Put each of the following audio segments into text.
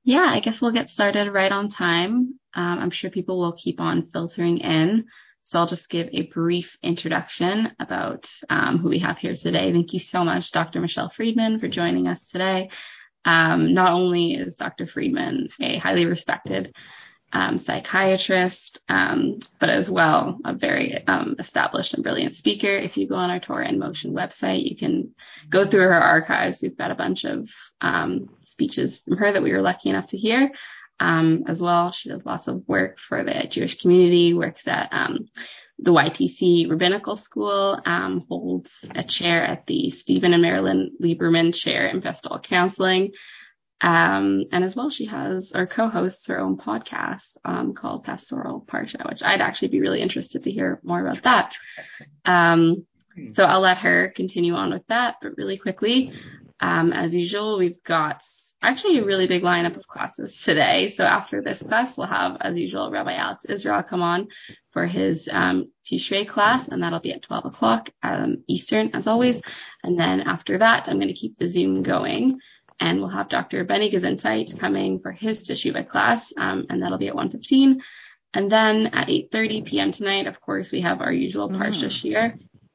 Yeah, I guess we'll get started right on time. I'm sure people will keep on filtering in. So I'll just give a brief introduction about who we have here today. Thank you so much, Dr. Michelle Friedman, for joining us today. Not only is Dr. Friedman a highly respected psychiatrist, but as well a very established and brilliant speaker. If you go on our Torah in Motion website, you can go through her archives. We've got a bunch of speeches from her that we were lucky enough to hear. As well, she does lots of work for the Jewish community, works at the YTC Rabbinical School, holds a chair at the Stephen and Marilyn Lieberman Chair in Pastoral Counseling. And as well, she has or co-hosts her own podcast called Pastoral Parsha, which I'd actually be really interested to hear more about that. So I'll let her continue on with that, but really quickly, as usual, we've got actually a really big lineup of classes today. So after this class, we'll have, as usual, Rabbi Alex Israel come on for his Tishrei class, and that'll be at 12 o'clock Eastern, as always. And then after that, I'm going to keep the Zoom going. And we'll have Dr. Benny Gesundheit coming for his Teshuvah class, and that'll be at 1:15. And then at 8:30 p.m. tonight, of course, we have our usual Parsha Shir.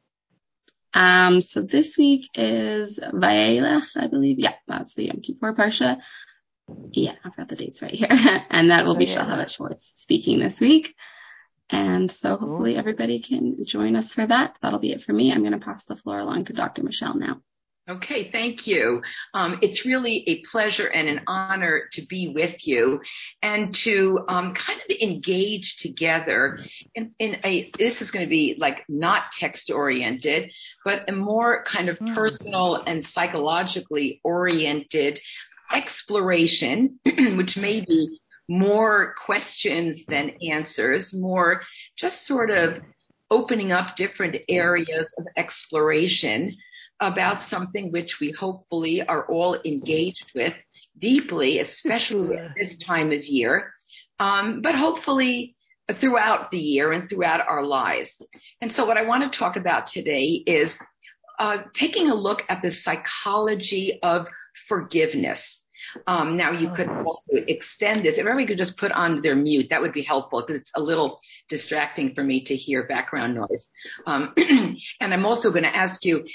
So this week is Vayelech, I believe. Yeah, that's the Yom Kippur Parsha. Yeah, I've got the dates right here. And that will be Shahavat Schwartz speaking this week. And so hopefully everybody can join us for that. That'll be it for me. I'm going to pass the floor along to Dr. Michelle now. Okay, thank you. It's really a pleasure and an honor to be with you and to kind of engage together this is going to be like not text oriented, but a more kind of personal and psychologically oriented exploration, which may be more questions than answers, more just sort of opening up different areas of exploration about something which we hopefully are all engaged with deeply, especially at this time of year, but hopefully throughout the year and throughout our lives. And so what I want to talk about today is taking a look at the psychology of forgiveness. Now you could also extend this. If everybody could just put on their mute, that would be helpful because it's a little distracting for me to hear background noise. And I'm also going to ask you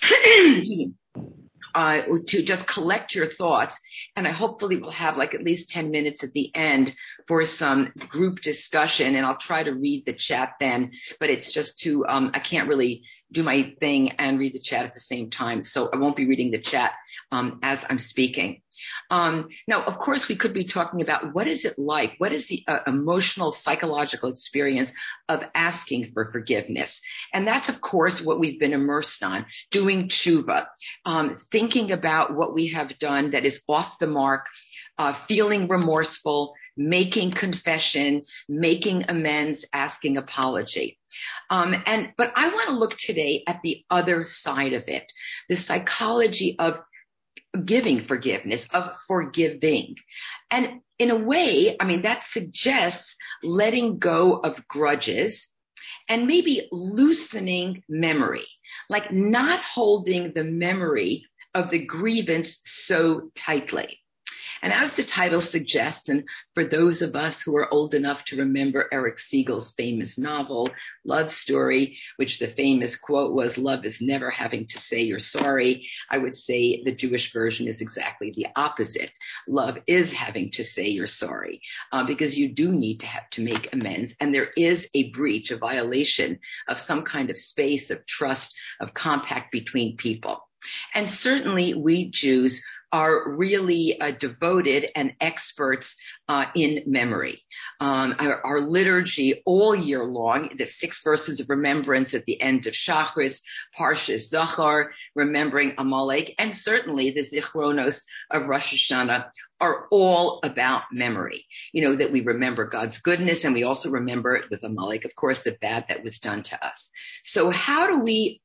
to just collect your thoughts. And I hopefully will have like at least 10 minutes at the end for some group discussion. And I'll try to read the chat then, but it's just too, I can't really do my thing and read the chat at the same time. So I won't be reading the chat as I'm speaking. Now, of course, we could be talking about what is it like? What is the emotional, psychological experience of asking for forgiveness? And that's, of course, what we've been immersed on, doing tshuva, thinking about what we have done that is off the mark, feeling remorseful, making confession, making amends, asking apology. But I want to look today at the other side of it, the psychology of giving forgiveness, of forgiving. And in a way, I mean, that suggests letting go of grudges and maybe loosening memory, like not holding the memory of the grievance so tightly. And as the title suggests, and for those of us who are old enough to remember Eric Siegel's famous novel, Love Story, which the famous quote was, "Love is never having to say you're sorry," I would say the Jewish version is exactly the opposite. Love is having to say you're sorry, because you do need to have to make amends. And there is a breach, a violation of some kind of space of trust, of compact between people. And certainly we Jews are really devoted and experts in memory. Our liturgy all year long, the 6 verses of remembrance at the end of Shachris, Parshas Zachar, remembering Amalek, and certainly the Zichronos of Rosh Hashanah are all about memory. You know, that we remember God's goodness and we also remember with Amalek, of course, the bad that was done to us. So how do we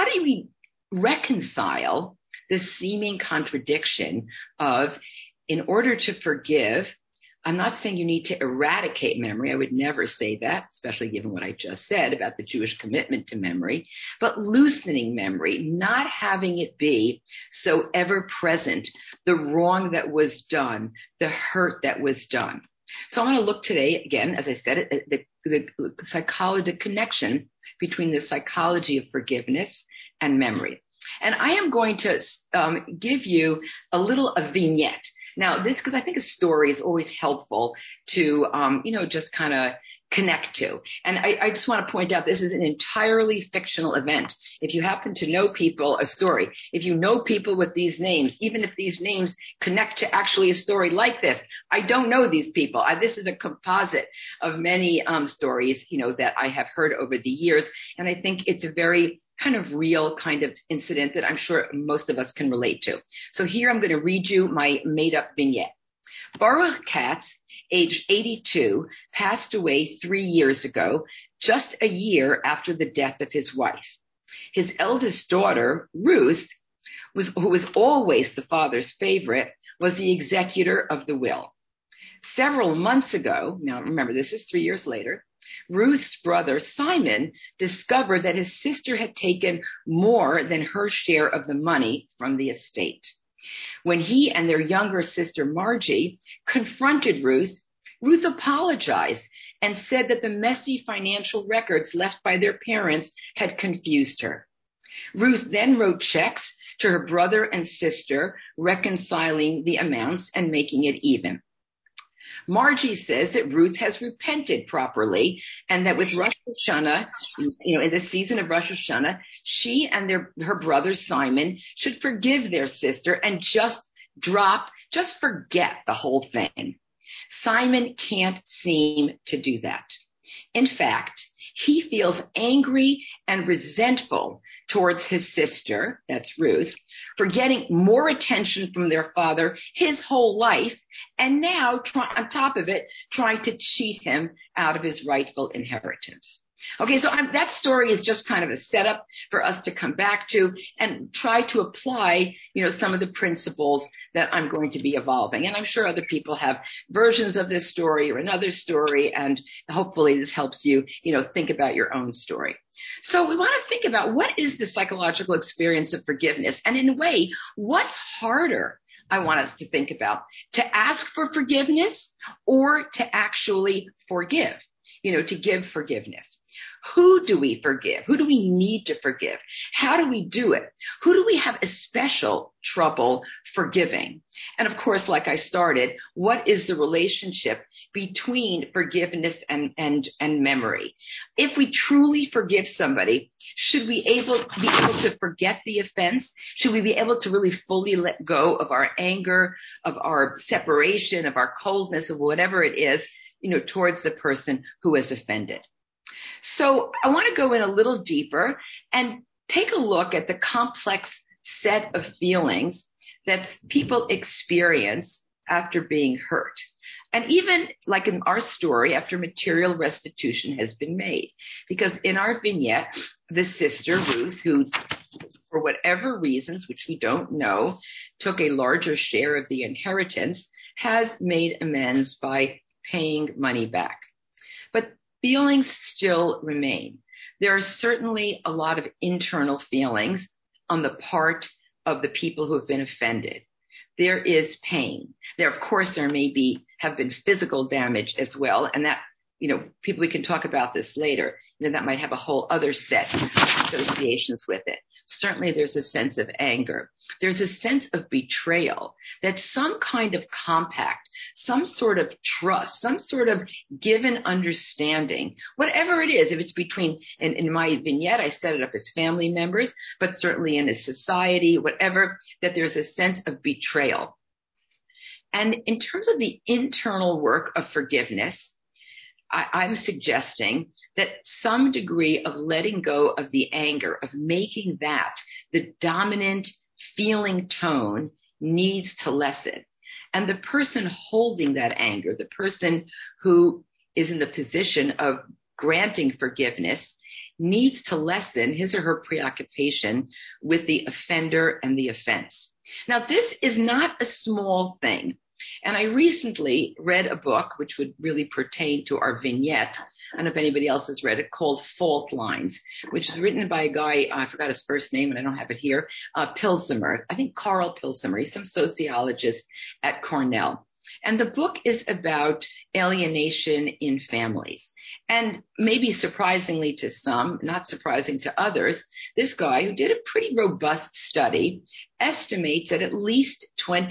reconcile the seeming contradiction of, in order to forgive, I'm not saying you need to eradicate memory. I would never say that, especially given what I just said about the Jewish commitment to memory, but loosening memory, not having it be so ever present, the wrong that was done, the hurt that was done. So I want to look today, again, as I said, at the psychology, the connection between the psychology of forgiveness and memory. And I am going to give you a vignette. Now, this, because I think a story is always helpful to, just kind of connect to. And I just want to point out, this is an entirely fictional event. If you happen to know people, a story, if you know people with these names, even if these names connect to actually a story like this, I don't know these people. This is a composite of many stories, that I have heard over the years. And I think it's a very kind of real kind of incident that I'm sure most of us can relate to. So here I'm going to read you my made up vignette. Baruch Katz, aged 82, passed away 3 years ago, just a year after the death of his wife. His eldest daughter, Ruth, who was always the father's favorite, was the executor of the will. Several months ago, now remember this is 3 years later, Ruth's brother, Simon, discovered that his sister had taken more than her share of the money from the estate. When he and their younger sister, Margie, confronted Ruth, Ruth apologized and said that the messy financial records left by their parents had confused her. Ruth then wrote checks to her brother and sister, reconciling the amounts and making it even. Margie says that Ruth has repented properly and that with Rosh Hashanah, in the season of Rosh Hashanah, she and her brother Simon should forgive their sister and just forget the whole thing. Simon can't seem to do that. In fact, he feels angry and resentful towards his sister, that's Ruth, for getting more attention from their father his whole life, and now, on top of it, trying to cheat him out of his rightful inheritance. Okay, so that story is just kind of a setup for us to come back to and try to apply, some of the principles that I'm going to be evolving. And I'm sure other people have versions of this story or another story, and hopefully this helps you, think about your own story. So we want to think about, what is the psychological experience of forgiveness? And in a way, what's harder? I want us to think about, to ask for forgiveness or to actually forgive, to give forgiveness. Who do we forgive? Who do we need to forgive? How do we do it? Who do we have especial trouble forgiving? And of course, like I started, what is the relationship between forgiveness and memory? If we truly forgive somebody, should we be able to forget the offense? Should we be able to really fully let go of our anger, of our separation, of our coldness, of whatever it is, towards the person who has offended? So I want to go in a little deeper and take a look at the complex set of feelings that people experience after being hurt. And even like in our story, after material restitution has been made. Because in our vignette, the sister, Ruth, who, for whatever reasons, which we don't know, took a larger share of the inheritance, has made amends by paying money back. But feelings still remain. There are certainly a lot of internal feelings on the part of the people who have been offended. There is pain. Of course, there have been physical damage as well. And that, we can talk about this later. That might have a whole other set of associations with it. Certainly there's a sense of anger. There's a sense of betrayal, that some kind of compact, some sort of trust, some sort of given understanding, whatever it is, if it's between, in my vignette, I set it up as family members, but certainly in a society, whatever, that there's a sense of betrayal. And in terms of the internal work of forgiveness, I'm suggesting that some degree of letting go of the anger, of making that the dominant feeling tone, needs to lessen. And the person holding that anger, the person who is in the position of granting forgiveness, needs to lessen his or her preoccupation with the offender and the offense. Now, this is not a small thing. And I recently read a book which would really pertain to our vignette. I don't know if anybody else has read it, called Fault Lines, which is written by a guy, I forgot his first name and I don't have it here, Pilsimer. I think Carl Pilsimer. He's some sociologist at Cornell. And the book is about alienation in families. And maybe surprisingly to some, not surprising to others, this guy, who did a pretty robust study, estimates that at least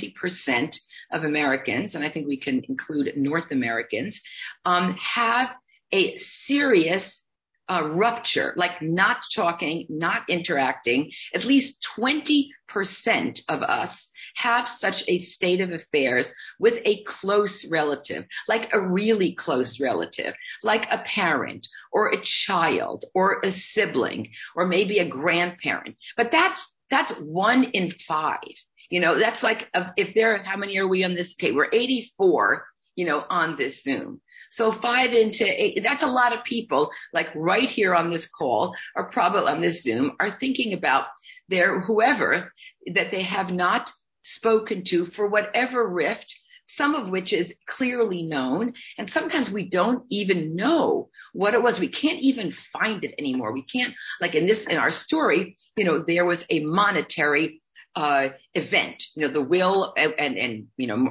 20% of Americans, and I think we can include North Americans, have a serious rupture, like not talking, not interacting. At least 20% of us have such a state of affairs with a close relative, like a really close relative, like a parent or a child or a sibling or maybe a grandparent. But that's 1 in 5. That's like, how many are we on this? Okay, we're 84, on this Zoom. So 5 into 8, that's a lot of people, like right here on this call or probably on this Zoom, are thinking about their whoever that they have not spoken to for whatever rift, some of which is clearly known. And sometimes we don't even know what it was. We can't even find it anymore. We can't, like in our story, there was a monetary event, the will and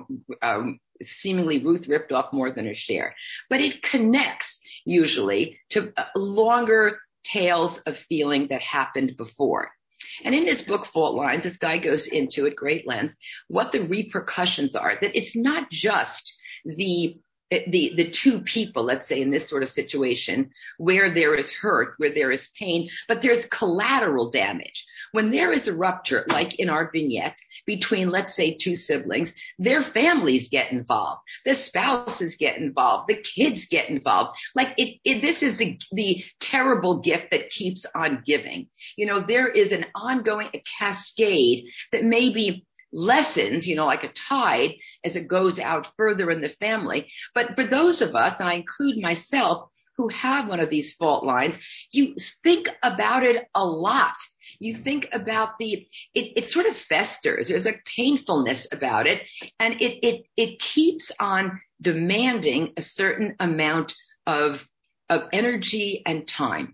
seemingly Ruth ripped off more than her share, but it connects usually to longer tales of feeling that happened before. And in this book, Fault Lines, this guy goes into at great length what the repercussions are, that it's not just the two people, let's say in this sort of situation, where there is hurt, where there is pain, but there's collateral damage. When there is a rupture, like in our vignette, between, let's say, 2 siblings, their families get involved, the spouses get involved, the kids get involved. Like this is the terrible gift that keeps on giving. There is an ongoing cascade that maybe lessens, like a tide as it goes out further in the family. But for those of us, and I include myself, who have one of these fault lines, you think about it a lot. You think about it sort of festers. There's a painfulness about it, and it keeps on demanding a certain amount of energy and time.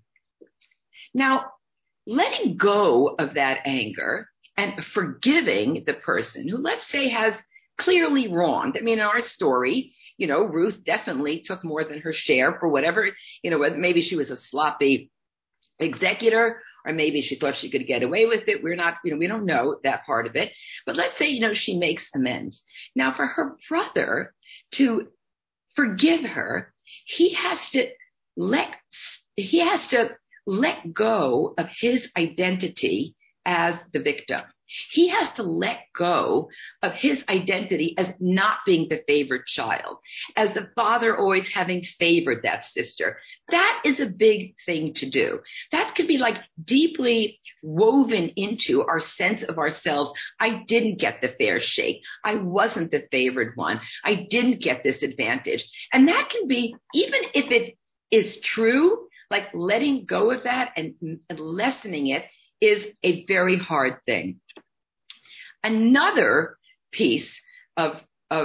Now, letting go of that anger and forgiving the person who, let's say, has clearly wronged. I mean, in our story, Ruth definitely took more than her share for whatever, maybe she was a sloppy executor, or maybe she thought she could get away with it. We're not, we don't know that part of it. But let's say, she makes amends. Now, for her brother to forgive her, he has to let go of his identity as the victim. He has to let go of his identity as not being the favored child, as the father always having favored that sister. That is a big thing to do. That could be like deeply woven into our sense of ourselves. I didn't get the fair shake. I wasn't the favored one. I didn't get this advantage. And that can be, even if it is true, like letting go of that and lessening it is a very hard thing. Another piece of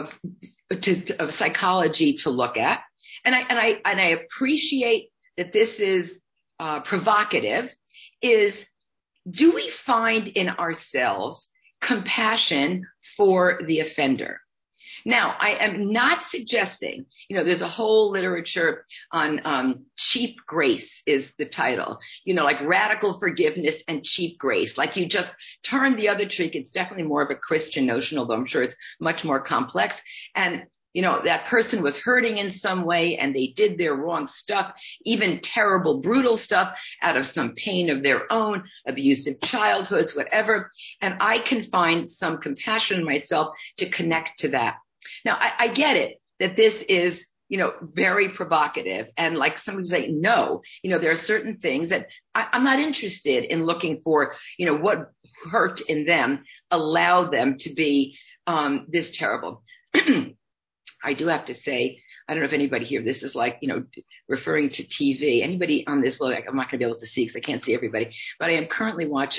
psychology to look at, and I appreciate that this is provocative, is, do we find in ourselves compassion for the offender? Now, I am not suggesting, there's a whole literature on cheap grace is the title, like radical forgiveness and cheap grace. Like you just turn the other cheek. It's definitely more of a Christian notion, although I'm sure it's much more complex. And, that person was hurting in some way and they did their wrong stuff, even terrible, brutal stuff out of some pain of their own, abusive childhoods, whatever. And I can find some compassion in myself to connect to that. Now, I get it that this is, very provocative. And like some would say, no, there are certain things that I'm not interested in looking for, what hurt in them allowed them to be this terrible. I do have to say, I don't know if anybody here, this is like, referring to TV. Anybody on this, well, I'm not going to be able to see because I can't see everybody, but I am currently watching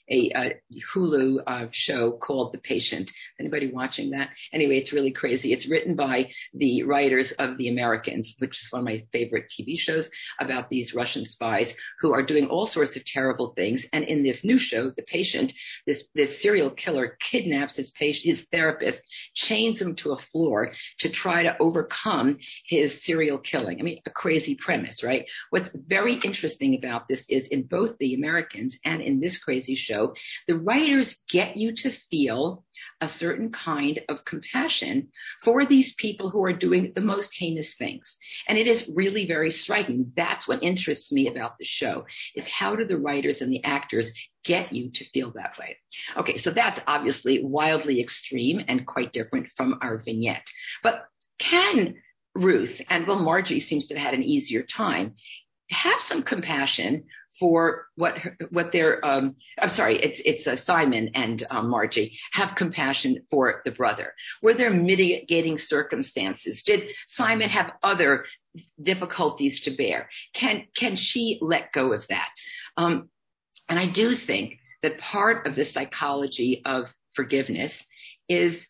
a Hulu show called The Patient. Anybody watching that? Anyway, it's really crazy. It's written by the writers of The Americans, which is one of my favorite TV shows about these Russian spies who are doing all sorts of terrible things. And in this new show, The Patient, this serial killer kidnaps his therapist, chains him to a floor to try to overcome his serial killing. I mean, a crazy premise, right? What's very interesting about this is in both The Americans and in this crazy show, the writers get you to feel a certain kind of compassion for these people who are doing the most heinous things. And it is really very striking. That's what interests me about the show, is how do the writers and the actors get you to feel that way? Okay, so that's obviously wildly extreme and quite different from our vignette. But can Ruth, and well, Margie seems to have had an easier time, have some compassion for what their, I'm sorry, it's Simon and Margie have compassion for the brother. Were there mitigating circumstances? Did Simon have other difficulties to bear? Can she let go of that? And I do think that part of the psychology of forgiveness is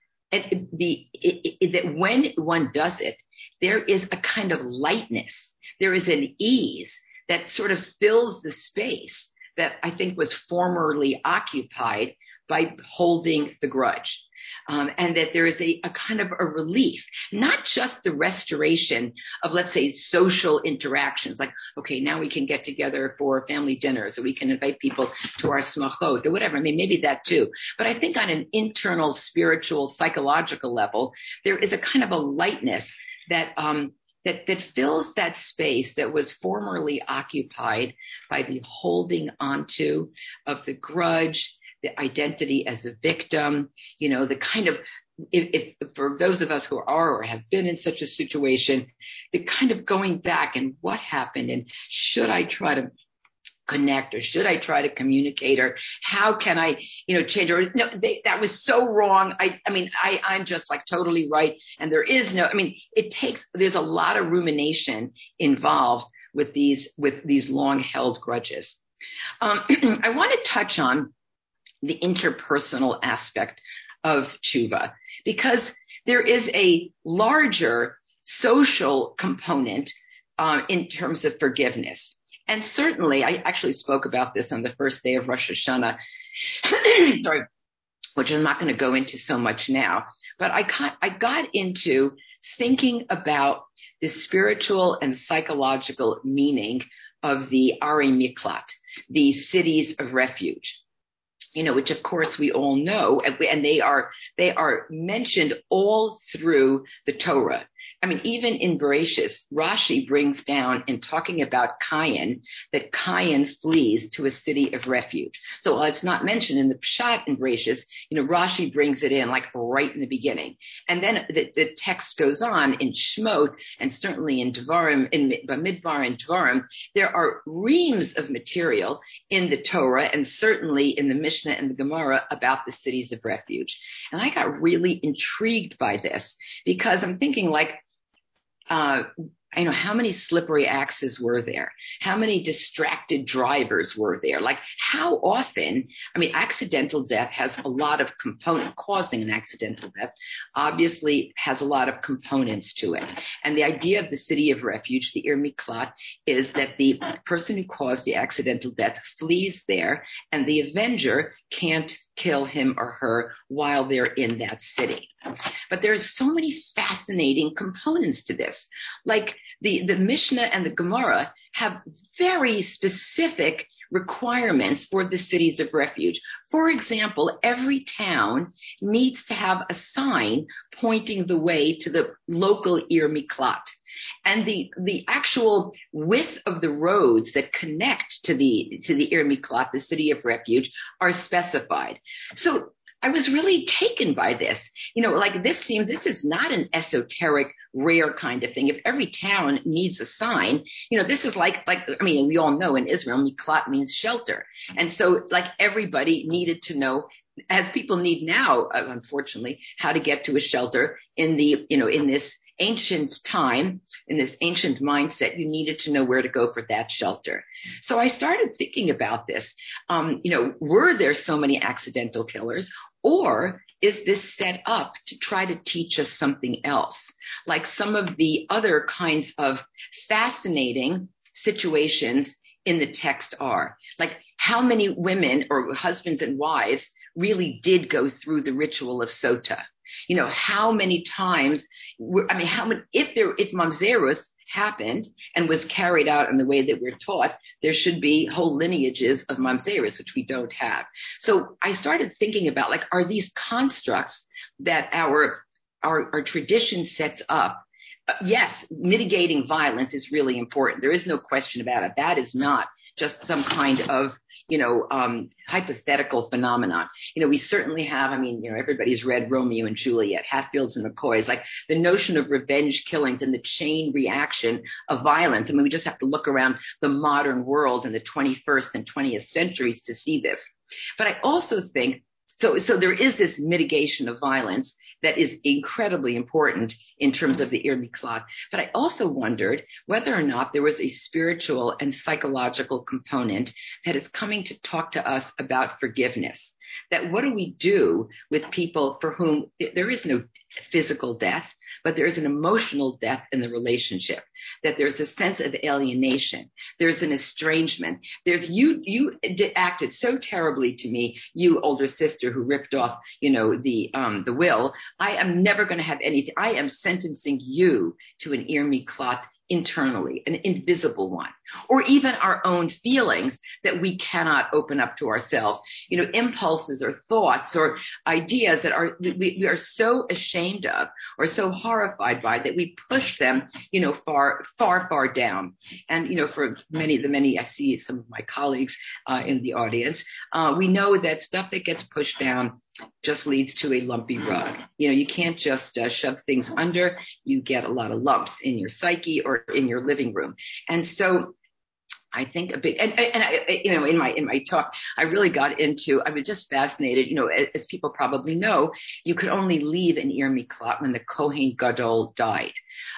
that when one does it, there is a kind of lightness. There is an ease that sort of fills the space that I think was formerly occupied by holding the grudge. And that there is a kind of a relief, not just the restoration of, let's say, social interactions, like, okay, now we can get together for family dinners, or we can invite people to our smachot or whatever. I mean, maybe that too. But I think on an internal, spiritual, psychological level, there is a kind of a lightness that fills that space that was formerly occupied by the holding onto of the grudge, the identity as a victim, the kind of, if for those of us who are or have been in such a situation, the kind of going back and what happened, and should I try to connect, or should I try to communicate, or how can I, change, or no, that was so wrong. I'm just like totally right. And there is no, there's a lot of rumination involved with these long held grudges. I want to touch on the interpersonal aspect of tshuva, because there is a larger social component in terms of forgiveness. And certainly, I actually spoke about this on the first day of Rosh Hashanah, sorry, which I'm not going to go into so much now, but I got into thinking about the spiritual and psychological meaning of the Ari Miklat, the cities of refuge, which of course we all know, and they are mentioned all through the Torah. Even in Bereshis, Rashi brings down in talking about Cain, that Cain flees to a city of refuge. So while it's not mentioned in the Pshat in Bereshis, Rashi brings it in like right in the beginning. And then the text goes on in Shmot, and certainly in Devarim, in Bamidbar and Devarim, there are reams of material in the Torah, and certainly in the Mishnah and the Gemara, about the cities of refuge. And I got really intrigued by this, because I'm thinking like, how many slippery axes were there? How many distracted drivers were there? Like, how often, accidental death has a lot of causing an accidental death obviously has a lot of components to it. And the idea of the city of refuge, the Ir Miklat, is that the person who caused the accidental death flees there, and the avenger can't kill him or her while they're in that city. But there's so many fascinating components to this. Like the Mishnah and the Gemara have very specific requirements for the cities of refuge. For example, every town needs to have a sign pointing the way to the local Ir Miklat. And the actual width of the roads that connect to the Ir Miklat, the city of refuge, are specified. So I was really taken by this. This is not an esoteric, rare kind of thing. If every town needs a sign, this is we all know in Israel, Miklat means shelter. And so everybody needed to know, as people need now, unfortunately, how to get to a shelter in this ancient time, in this ancient mindset, you needed to know where to go for that shelter. So I started thinking about this. Were there so many accidental killers, or is this set up to try to teach us something else? Like some of the other kinds of fascinating situations in the text are. Like how many women or husbands and wives really did go through the ritual of sota? How many times, if Mamzerus happened and was carried out in the way that we're taught, there should be whole lineages of Mamzerus, which we don't have. So I started thinking about, like, are these constructs that our tradition sets up? Yes, mitigating violence is really important. There is no question about it. That is not just some kind of, hypothetical phenomenon. We certainly have, everybody's read Romeo and Juliet, Hatfields and McCoys, like the notion of revenge killings and the chain reaction of violence. We just have to look around the modern world in the 21st and 20th centuries to see this. But I also think, so there is this mitigation of violence that is incredibly important in terms of the Ir Miklat. But I also wondered whether or not there was a spiritual and psychological component that is coming to talk to us about forgiveness. That what do we do with people for whom there is no physical death, but there is an emotional death in the relationship, that there's a sense of alienation, there's an estrangement, there's you acted so terribly to me, you older sister who ripped off, the will. I am never going to have anything. I am sentencing you to an Ir Miklat internally, an invisible one, or even our own feelings that we cannot open up to ourselves, impulses or thoughts or ideas that we are so ashamed of or so horrified by that we push them, far, far, far down. And, for many, I see some of my colleagues in the audience, we know that stuff that gets pushed down just leads to a lumpy rug. You can't just shove things under. You get a lot of lumps in your psyche or in your living room. And so I think in my talk, I really got into, I was just fascinated, as people probably know, you could only leave an Ir Miklat when the Kohen Gadol died.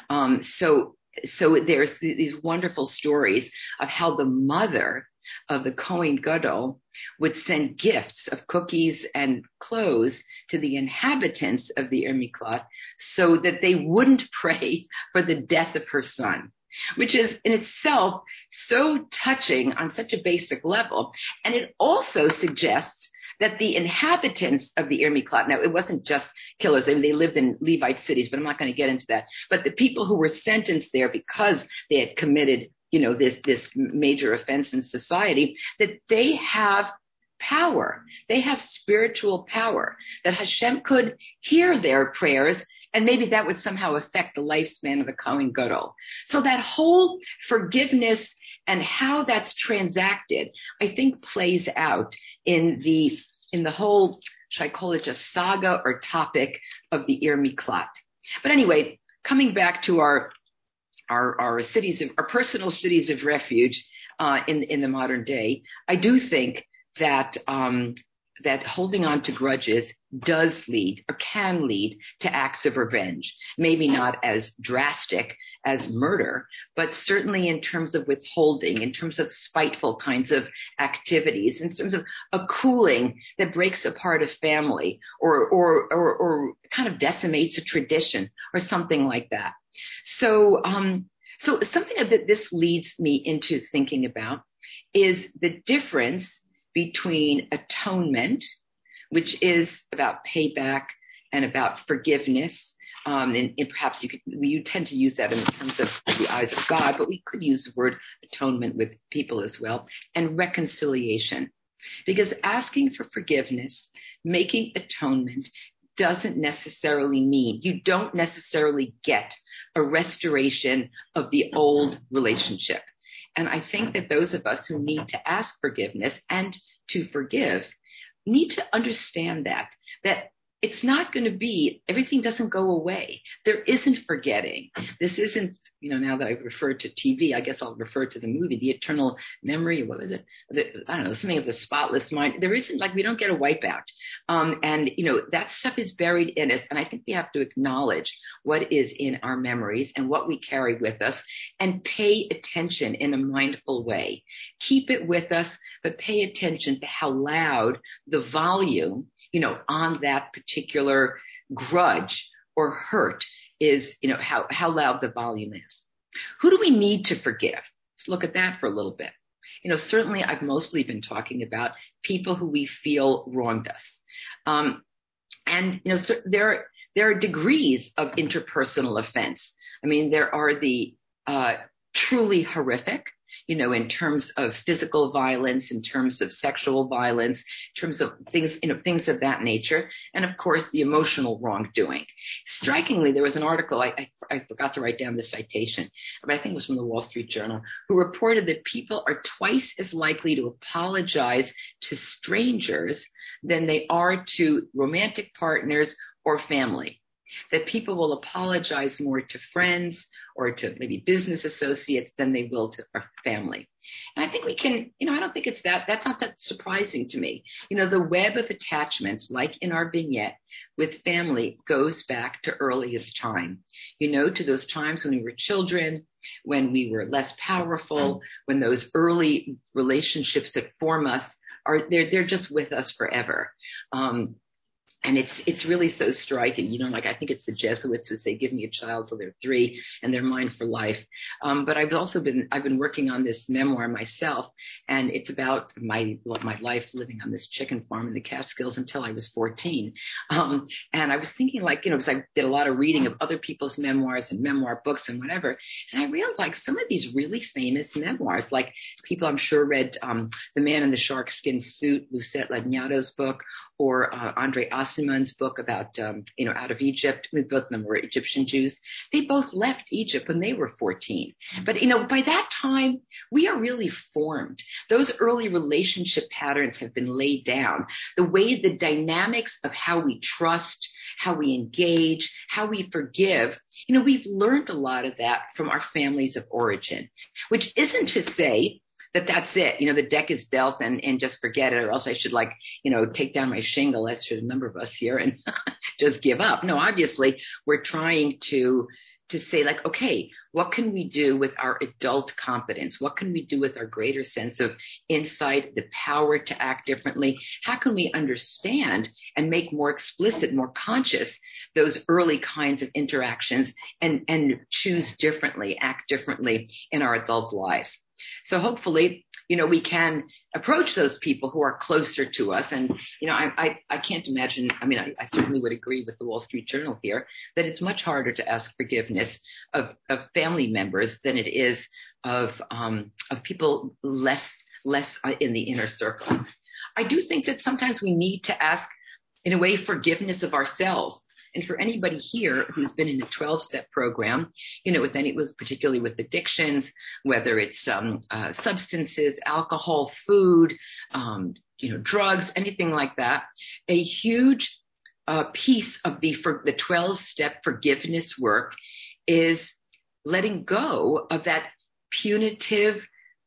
So there's these wonderful stories of how the mother of the Kohen Gadol would send gifts of cookies and clothes to the inhabitants of the Ir Miklat so that they wouldn't pray for the death of her son, which is in itself so touching on such a basic level. And it also suggests that the inhabitants of the Ir Miklat, now it wasn't just killers, they lived in Levite cities, but I'm not going to get into that. But the people who were sentenced there because they had committed this major offense in society, that they have power. They have spiritual power, that Hashem could hear their prayers, and maybe that would somehow affect the lifespan of the Kohen Gadol. So that whole forgiveness and how that's transacted, I think plays out in the whole, should I call it just saga or topic of the Ir Miklat. But anyway, coming back to our personal cities of refuge in the modern day, I do think that that holding on to grudges does lead or can lead to acts of revenge. Maybe not as drastic as murder, but certainly in terms of withholding, in terms of spiteful kinds of activities, in terms of a cooling that breaks apart a family or kind of decimates a tradition or something like that. So something that this leads me into thinking about is the difference between atonement, which is about payback and about forgiveness. And perhaps you tend to use that in terms of the eyes of God, but we could use the word atonement with people as well, and reconciliation. Because asking for forgiveness, making atonement doesn't necessarily mean, you don't necessarily get a restoration of the old relationship. And I think that those of us who need to ask forgiveness and to forgive need to understand that it's not going to be, everything doesn't go away. There isn't forgetting. This isn't, now that I've referred to TV, I guess I'll refer to the movie, The Eternal Memory. What was it? I don't know, something of the spotless mind. There isn't, like, we don't get a wipeout. That stuff is buried in us. And I think we have to acknowledge what is in our memories and what we carry with us and pay attention in a mindful way. Keep it with us, but pay attention to how loud the volume on that particular grudge or hurt is, how loud the volume is. Who do we need to forgive? Let's look at that for a little bit. Certainly I've mostly been talking about people who we feel wronged us. So there are degrees of interpersonal offense. I mean, there are the truly horrific, in terms of physical violence, in terms of sexual violence, in terms of things, things of that nature. And of course, the emotional wrongdoing. Strikingly, there was an article, I forgot to write down the citation, but I think it was from the Wall Street Journal, who reported that people are twice as likely to apologize to strangers than they are to romantic partners or family. That people will apologize more to friends or to maybe business associates than they will to our family. And I think we can, I don't think that's not that surprising to me. The web of attachments, like in our vignette with family, goes back to earliest time, to those times when we were children, when we were less powerful, when those early relationships that form us they're just with us forever. And it's really so striking, like I think it's the Jesuits who say, give me a child till they're 3 and they're mine for life. But I've been working on this memoir myself, and it's about my life living on this chicken farm in the Catskills until I was 14. And I was thinking, because I did a lot of reading of other people's memoirs and memoir books and whatever. And I realized some of these really famous memoirs, like people I'm sure read, The Man in the Shark Skin Suit, Lucette Lagnato's book, or Andre Aciman's book about, out of Egypt. Both of them were Egyptian Jews. They both left Egypt when they were 14. But, by that time, we are really formed. Those early relationship patterns have been laid down. The dynamics of how we trust, how we engage, how we forgive, we've learned a lot of that from our families of origin, which isn't to say that that's it. The deck is dealt and just forget it, or else I should take down my shingle, as should a number of us here, and just give up. No, obviously we're trying to say okay, what can we do with our adult competence? What can we do with our greater sense of insight, the power to act differently? How can we understand and make more explicit, more conscious those early kinds of interactions and choose differently, act differently in our adult lives? So hopefully, we can approach those people who are closer to us. And, I can't imagine, I certainly would agree with the Wall Street Journal here that it's much harder to ask forgiveness of family members than it is of people less in the inner circle. I do think that sometimes we need to ask, in a way, forgiveness of ourselves. And for anybody here who's been in a 12-step program, particularly with addictions, whether it's substances, alcohol, food, drugs, anything like that, a huge piece of the 12-step forgiveness work is letting go of that punitive,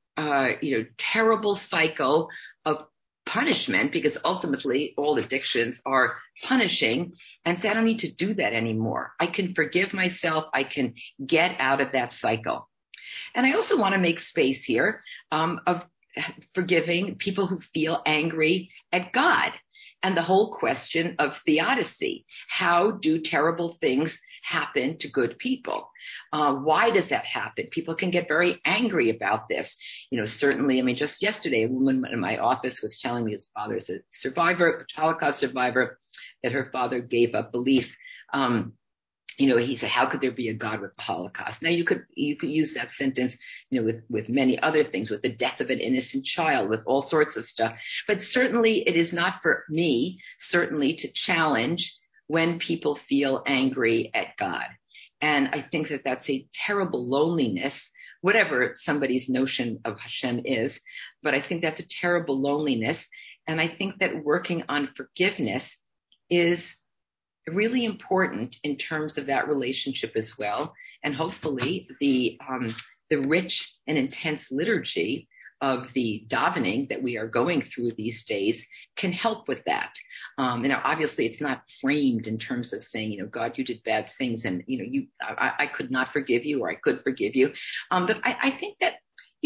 terrible cycle of punishment, because ultimately all addictions are punishing, and say, I don't need to do that anymore. I can forgive myself. I can get out of that cycle. And I also want to make space here of forgiving people who feel angry at God, and the whole question of theodicy. How do terrible things happen to good people? Why does that happen? People can get very angry about this. Certainly, just yesterday, a woman in my office was telling me his father is a survivor, a Holocaust survivor, that her father gave up belief. He said, how could there be a God with the Holocaust? Now you could use that sentence, with many other things, with the death of an innocent child, with all sorts of stuff. But certainly it is not for me, certainly, to challenge when people feel angry at God. And I think that that's a terrible loneliness, whatever somebody's notion of Hashem is. But I think that's a terrible loneliness. And I think that working on forgiveness is really important in terms of that relationship as well. And hopefully the rich and intense liturgy of the davening that we are going through these days can help with that. Obviously it's not framed in terms of saying, God, you did bad things and, I could not forgive you or I could forgive you. But I think that,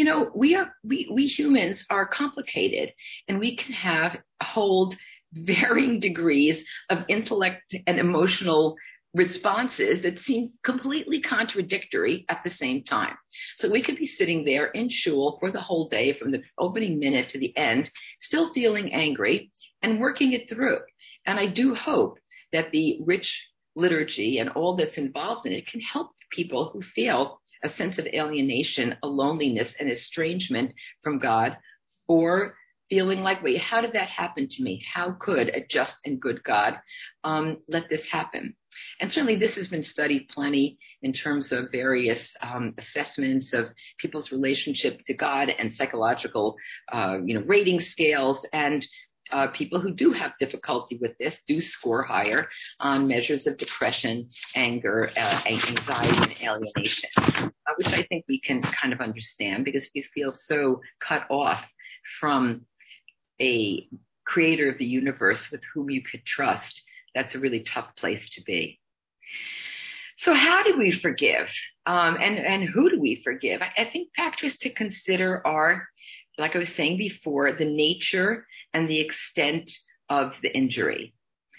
we humans are complicated and we can hold varying degrees of intellect and emotional responses that seem completely contradictory at the same time. So we could be sitting there in shul for the whole day from the opening minute to the end, still feeling angry and working it through. And I do hope that the rich liturgy and all that's involved in it can help people who feel a sense of alienation, a loneliness, and estrangement from God, or feeling like, wait, how did that happen to me? How could a just and good God let this happen? And certainly this has been studied plenty in terms of various assessments of people's relationship to God and psychological, rating scales. And people who do have difficulty with this do score higher on measures of depression, anger, anxiety, and alienation, which I think we can kind of understand, because if you feel so cut off from a creator of the universe with whom you could trust, that's a really tough place to be. So how do we forgive? And who do we forgive? I think factors to consider are, like I was saying before, the nature and the extent of the injury.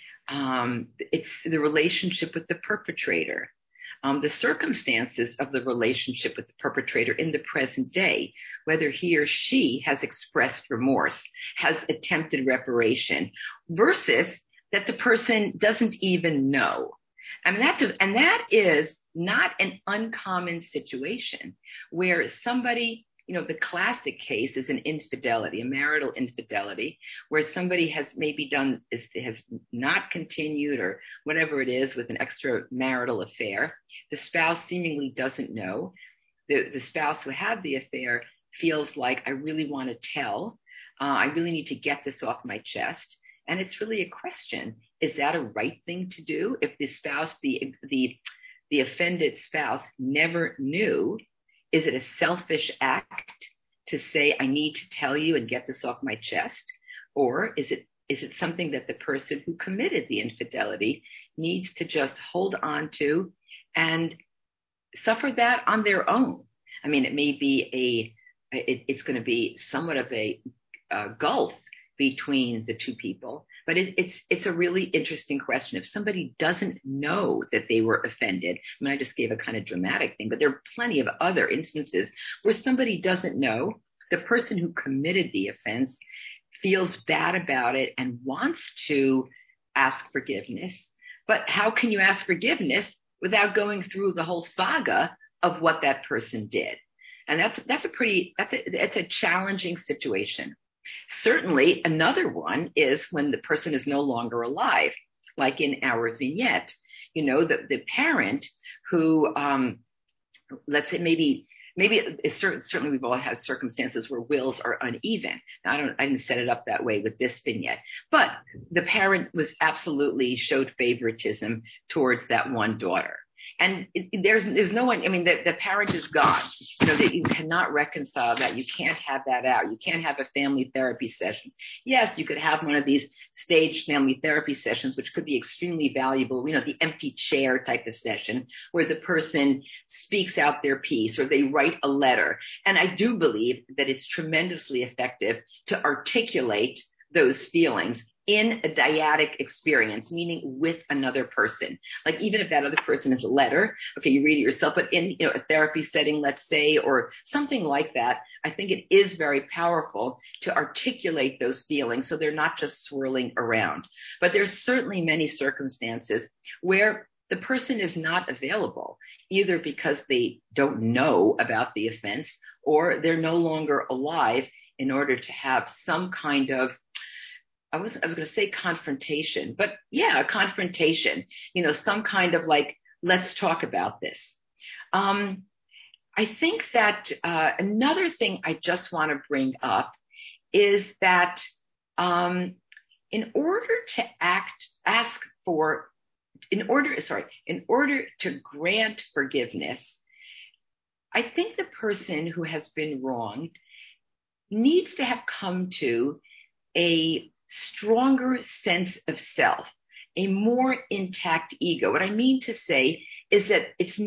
It's the relationship with the perpetrator. The circumstances of the relationship with the perpetrator in the present day, whether he or she has expressed remorse, has attempted reparation, versus that the person doesn't even know. I mean, that is not an uncommon situation where somebody, the classic case is an infidelity, a marital infidelity, where somebody has maybe has not continued or whatever it is with an extramarital affair. The spouse seemingly doesn't know. The spouse who had the affair feels like, I really want to tell. I really need to get this off my chest. And it's really a question. Is that a right thing to do? If the spouse, the offended spouse never knew, is it a selfish act to say, I need to tell you and get this off my chest? Or is it something that the person who committed the infidelity needs to just hold on to and suffer that on their own? I mean, it may be it's going to be somewhat of a gulf between the two people, but it's a really interesting question. If somebody doesn't know that they were offended, I mean, I just gave a kind of dramatic thing, but there are plenty of other instances where somebody doesn't know, the person who committed the offense feels bad about it and wants to ask forgiveness. But how can you ask forgiveness without going through the whole saga of what that person did? And it's a challenging situation. Certainly another one is when the person is no longer alive, like in our vignette, the parent who, let's say maybe certainly we've all had circumstances where wills are uneven. Now, I didn't set it up that way with this vignette, but the parent absolutely showed favoritism towards that one daughter. And there's no one, I mean, the parent is gone, that you cannot reconcile that. You can't have that out. You can't have a family therapy session. Yes, you could have one of these staged family therapy sessions, which could be extremely valuable, the empty chair type of session where the person speaks out their piece or they write a letter. And I do believe that it's tremendously effective to articulate those feelings in a dyadic experience, meaning with another person. Like even if that other person is a letter, okay, you read it yourself, but in a therapy setting, let's say, or something like that, I think it is very powerful to articulate those feelings so they're not just swirling around. But there's certainly many circumstances where the person is not available, either because they don't know about the offense or they're no longer alive in order to have some kind of, I was going to say confrontation, but yeah, a confrontation, some kind of like, let's talk about this. I think that another thing I just want to bring up is that in order to ask for in order to grant forgiveness, I think the person who has been wronged needs to have come to a stronger sense of self, a more intact ego. What I mean to say is that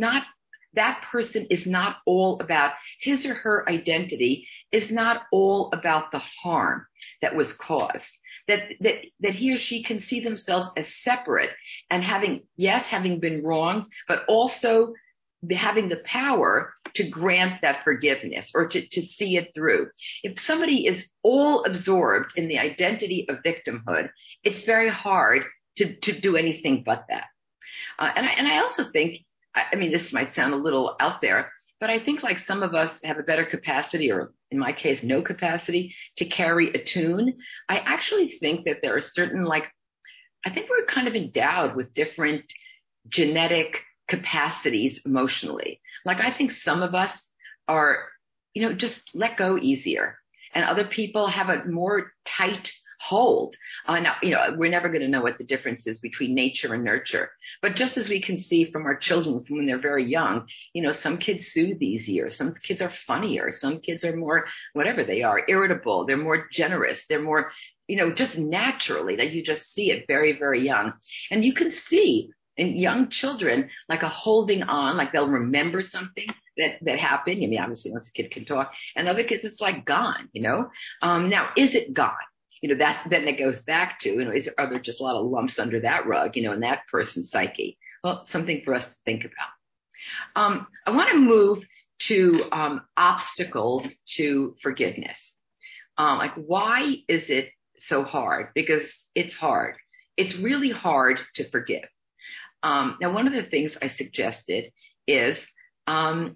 that person is not all about his or her identity, is not all about the harm that was caused. That he or she can see themselves as separate and having been wronged, but also having the power to grant that forgiveness or to see it through. If somebody is all absorbed in the identity of victimhood, it's very hard to do anything but that. And I also think, I mean, this might sound a little out there, but I think like some of us have a better capacity, or in my case, no capacity to carry a tune. I actually think that there are certain, I think we're kind of endowed with different genetic capacities emotionally. Like I think some of us are, just let go easier, and other people have a more tight hold. Now, we're never going to know what the difference is between nature and nurture, but just as we can see from our children from when they're very young, some kids soothe easier, some kids are funnier, some kids are more, whatever they are, irritable, they're more generous, they're more, just naturally, that you just see it very, very young. And you can see in young children, like a holding on, like they'll remember something that happened. I mean, obviously once a kid can talk, and other kids, it's like gone, now, is it gone? Then it goes back to, are there just a lot of lumps under that rug, in that person's psyche? Well, something for us to think about. I want to move to obstacles to forgiveness. Like, why is it so hard? Because it's hard. It's really hard to forgive. Now, one of the things I suggested is that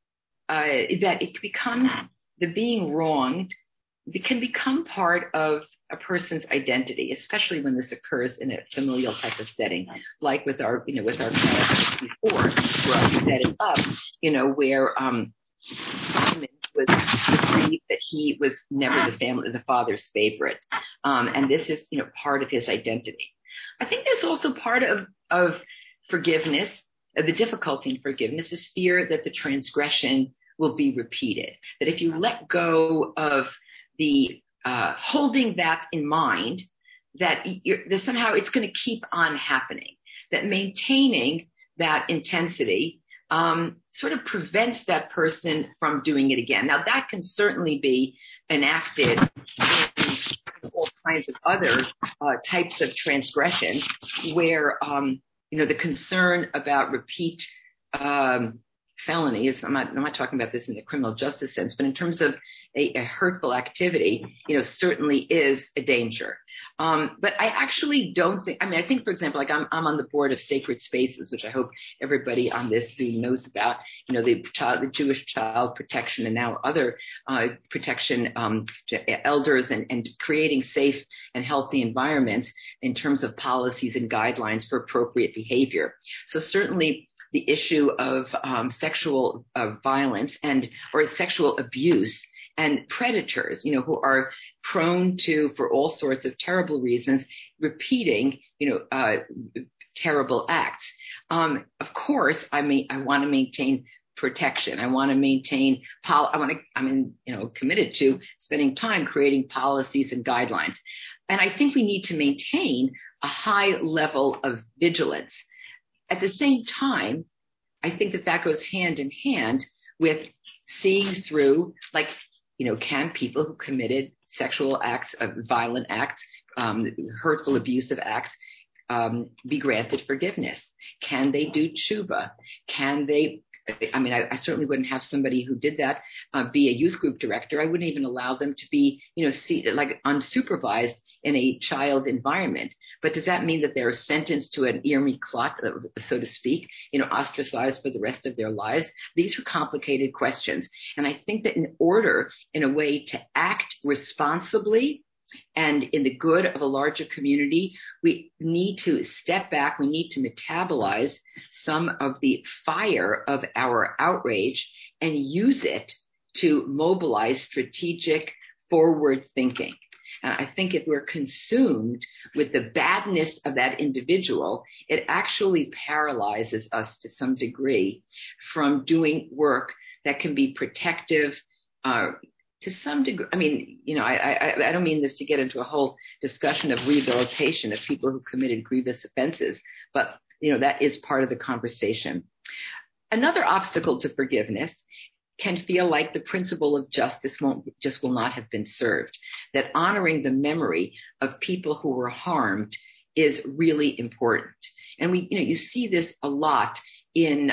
it becomes the being wronged. It can become part of a person's identity, especially when this occurs in a familial type of setting, like with our class before, where I set it up, where Simon was believed that he was never the father's favorite, and this is part of his identity. I think there's also part of forgiveness. The difficulty in forgiveness is fear that the transgression will be repeated. That if you let go of the holding that in mind, that somehow it's going to keep on happening, that maintaining that intensity sort of prevents that person from doing it again. Now, that can certainly be enacted in all kinds of other types of transgression where, the concern about repeat felony is, I'm not talking about this in the criminal justice sense, but in terms of a hurtful activity, certainly is a danger. But I actually don't think, I think, for example, like I'm on the board of Sacred Spaces, which I hope everybody on this Zoom knows about, the Jewish Child Protection and now other protection to elders and creating safe and healthy environments in terms of policies and guidelines for appropriate behavior. So certainly the issue of sexual violence or sexual abuse and predators, who are prone to, for all sorts of terrible reasons, repeating, terrible acts. Of course, I want to maintain protection. I want to maintain, I'm committed to spending time creating policies and guidelines. And I think we need to maintain a high level of vigilance. At the same time, I think that goes hand in hand with seeing through, can people who committed sexual acts, violent acts, hurtful, abusive acts, be granted forgiveness? Can they do tshuva? Can they? I certainly wouldn't have somebody who did that be a youth group director. I wouldn't even allow them to be, unsupervised in a child environment. But does that mean that they're sentenced to an irmi klot, so to speak, ostracized for the rest of their lives? These are complicated questions. And I think that in order, in a way, to act responsibly and in the good of a larger community, we need to step back. We need to metabolize some of the fire of our outrage and use it to mobilize strategic forward thinking. And I think if we're consumed with the badness of that individual, it actually paralyzes us to some degree from doing work that can be protective, to some degree. I mean, I don't mean this to get into a whole discussion of rehabilitation of people who committed grievous offenses, but, that is part of the conversation. Another obstacle to forgiveness can feel like the principle of justice will not have been served, that honoring the memory of people who were harmed is really important. And you see this a lot in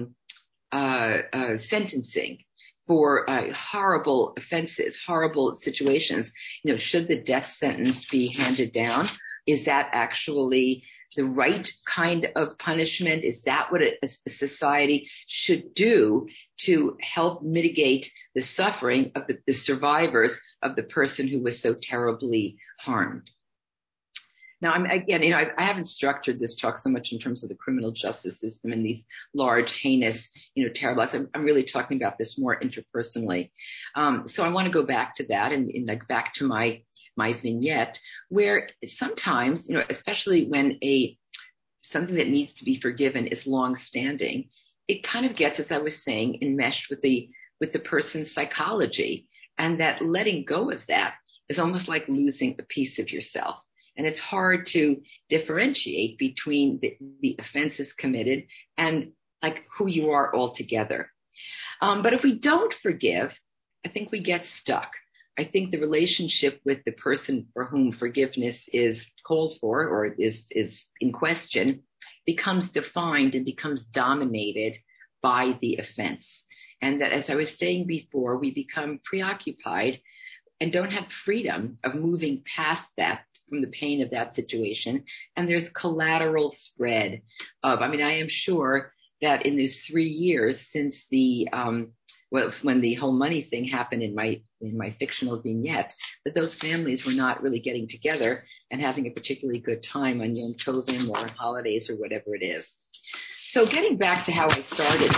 sentencing for horrible offenses, horrible situations. Should the death sentence be handed down? Is that actually the right kind of punishment? Is that what a society should do to help mitigate the suffering of the survivors of the person who was so terribly harmed? Now, I haven't structured this talk so much in terms of the criminal justice system and these large, heinous, terrible acts. I'm really talking about this more interpersonally. So I want to go back to that and back to my vignette, where sometimes, especially when something that needs to be forgiven is long-standing, it kind of gets, as I was saying, enmeshed with the person's psychology, and that letting go of that is almost like losing a piece of yourself. And it's hard to differentiate between the offenses committed and like who you are altogether. But if we don't forgive, I think we get stuck. I think the relationship with the person for whom forgiveness is called for or is in question becomes defined and becomes dominated by the offense. And that, as I was saying before, we become preoccupied and don't have freedom of moving past that, from the pain of that situation. And there's collateral spread of, I am sure that in these 3 years since when the whole money thing happened in my fictional vignette, that those families were not really getting together and having a particularly good time on Yom Tovim or holidays or whatever it is. So getting back to how I started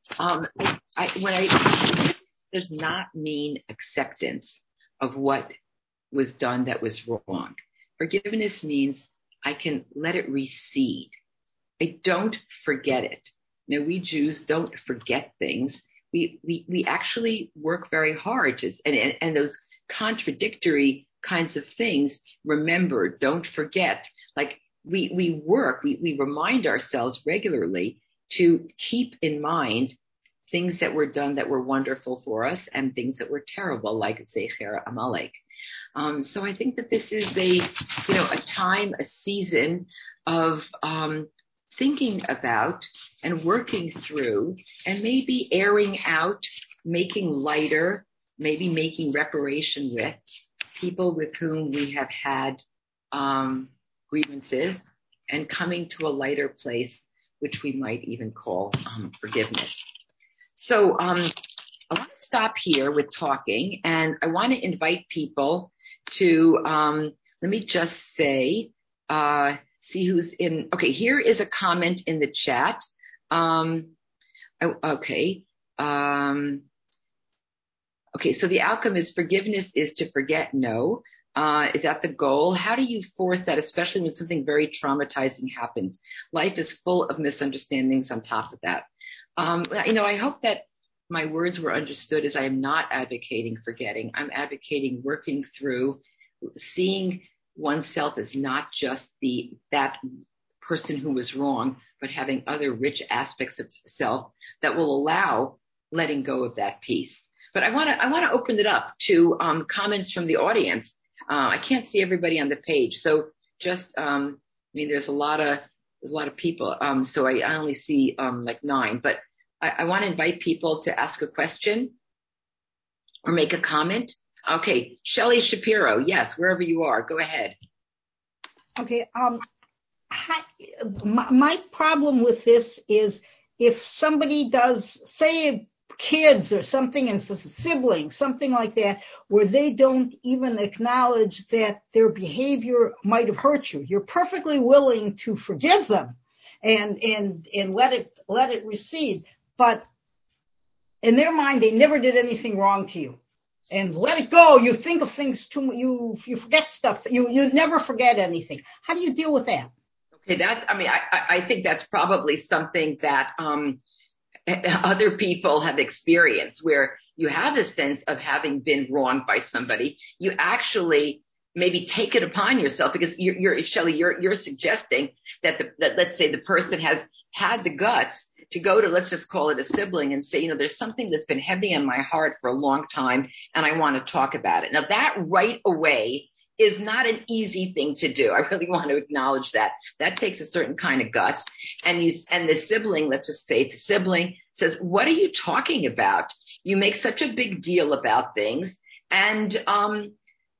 it, does not mean acceptance of what was done that was wrong. Forgiveness means I can let it recede. I don't forget it. Now, we Jews don't forget things. We actually work very hard and those contradictory kinds of things. Remember, don't forget. Like we work, we remind ourselves regularly to keep in mind things that were done that were wonderful for us and things that were terrible, like Zecher Amalek. So I think that this is a time, a season of thinking about and working through and maybe airing out, making lighter, maybe making reparation with people with whom we have had grievances and coming to a lighter place, which we might even call forgiveness. So I want to stop here with talking, and I want to invite people to, let me just say, see who's in. Okay, here is a comment in the chat. Okay, so the outcome is forgiveness is to forget. No. Is that the goal? How do you force that, especially when something very traumatizing happens? Life is full of misunderstandings on top of that. I hope that my words were understood, as I am not advocating forgetting. I'm advocating working through, seeing oneself as not just that person who was wrong, but having other rich aspects of self that will allow letting go of that piece. But I want to open it up to comments from the audience. I can't see everybody on the page, so just there's a lot of people. So I only see like 9, but I want to invite people to ask a question or make a comment. Okay, Shelley Shapiro, yes, wherever you are, go ahead. Okay, my problem with this is if somebody does, say, kids or something, and siblings, something like that, where they don't even acknowledge that their behavior might have hurt you. You're perfectly willing to forgive them and let it recede, but in their mind, they never did anything wrong to you. and let it go. You think of things too much. You forget stuff. You never forget anything. How do you deal with that? Okay, I think that's probably something that other people have experienced, where you have a sense of having been wronged by somebody. You actually maybe take it upon yourself, because Shelley, you're suggesting that let's say the person has had the guts to go to, let's just call it a sibling, and say, there's something that's been heavy on my heart for a long time, and I want to talk about it. Now that right away is not an easy thing to do. I really want to acknowledge that. That takes a certain kind of guts. And the sibling, let's just say it's a sibling, says, what are you talking about? You make such a big deal about things. And, I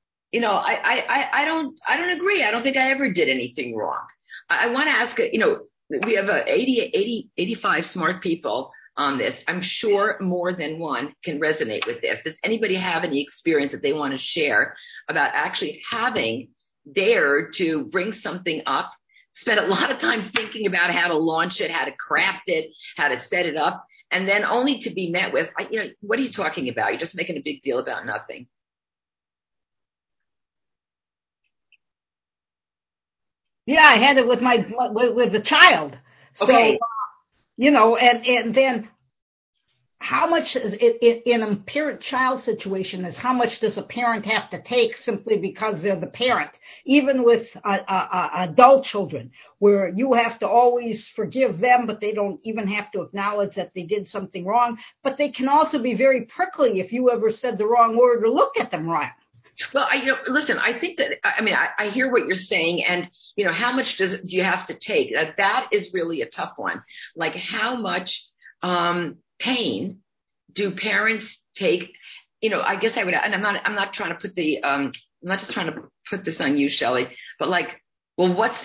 don't agree. I don't think I ever did anything wrong. I want to ask, we have 85 smart people on this. I'm sure more than one can resonate with this. Does anybody have any experience that they want to share about actually having dared to bring something up, spend a lot of time thinking about how to launch it, how to craft it, how to set it up, and then only to be met with, what are you talking about? You're just making a big deal about nothing. Yeah, I had it with with the child. Okay. So, and then how much in a parent-child situation is how much does a parent have to take simply because they're the parent, even with adult children, where you have to always forgive them, but they don't even have to acknowledge that they did something wrong. But they can also be very prickly if you ever said the wrong word or looked at them wrong. Well, listen, I think that, I hear what you're saying, and, how much do you have to take? That is really a tough one. Like, how much, pain do parents take? I guess I would, and I'm not trying to put I'm not just trying to put this on you, Shelley, but like, well, what's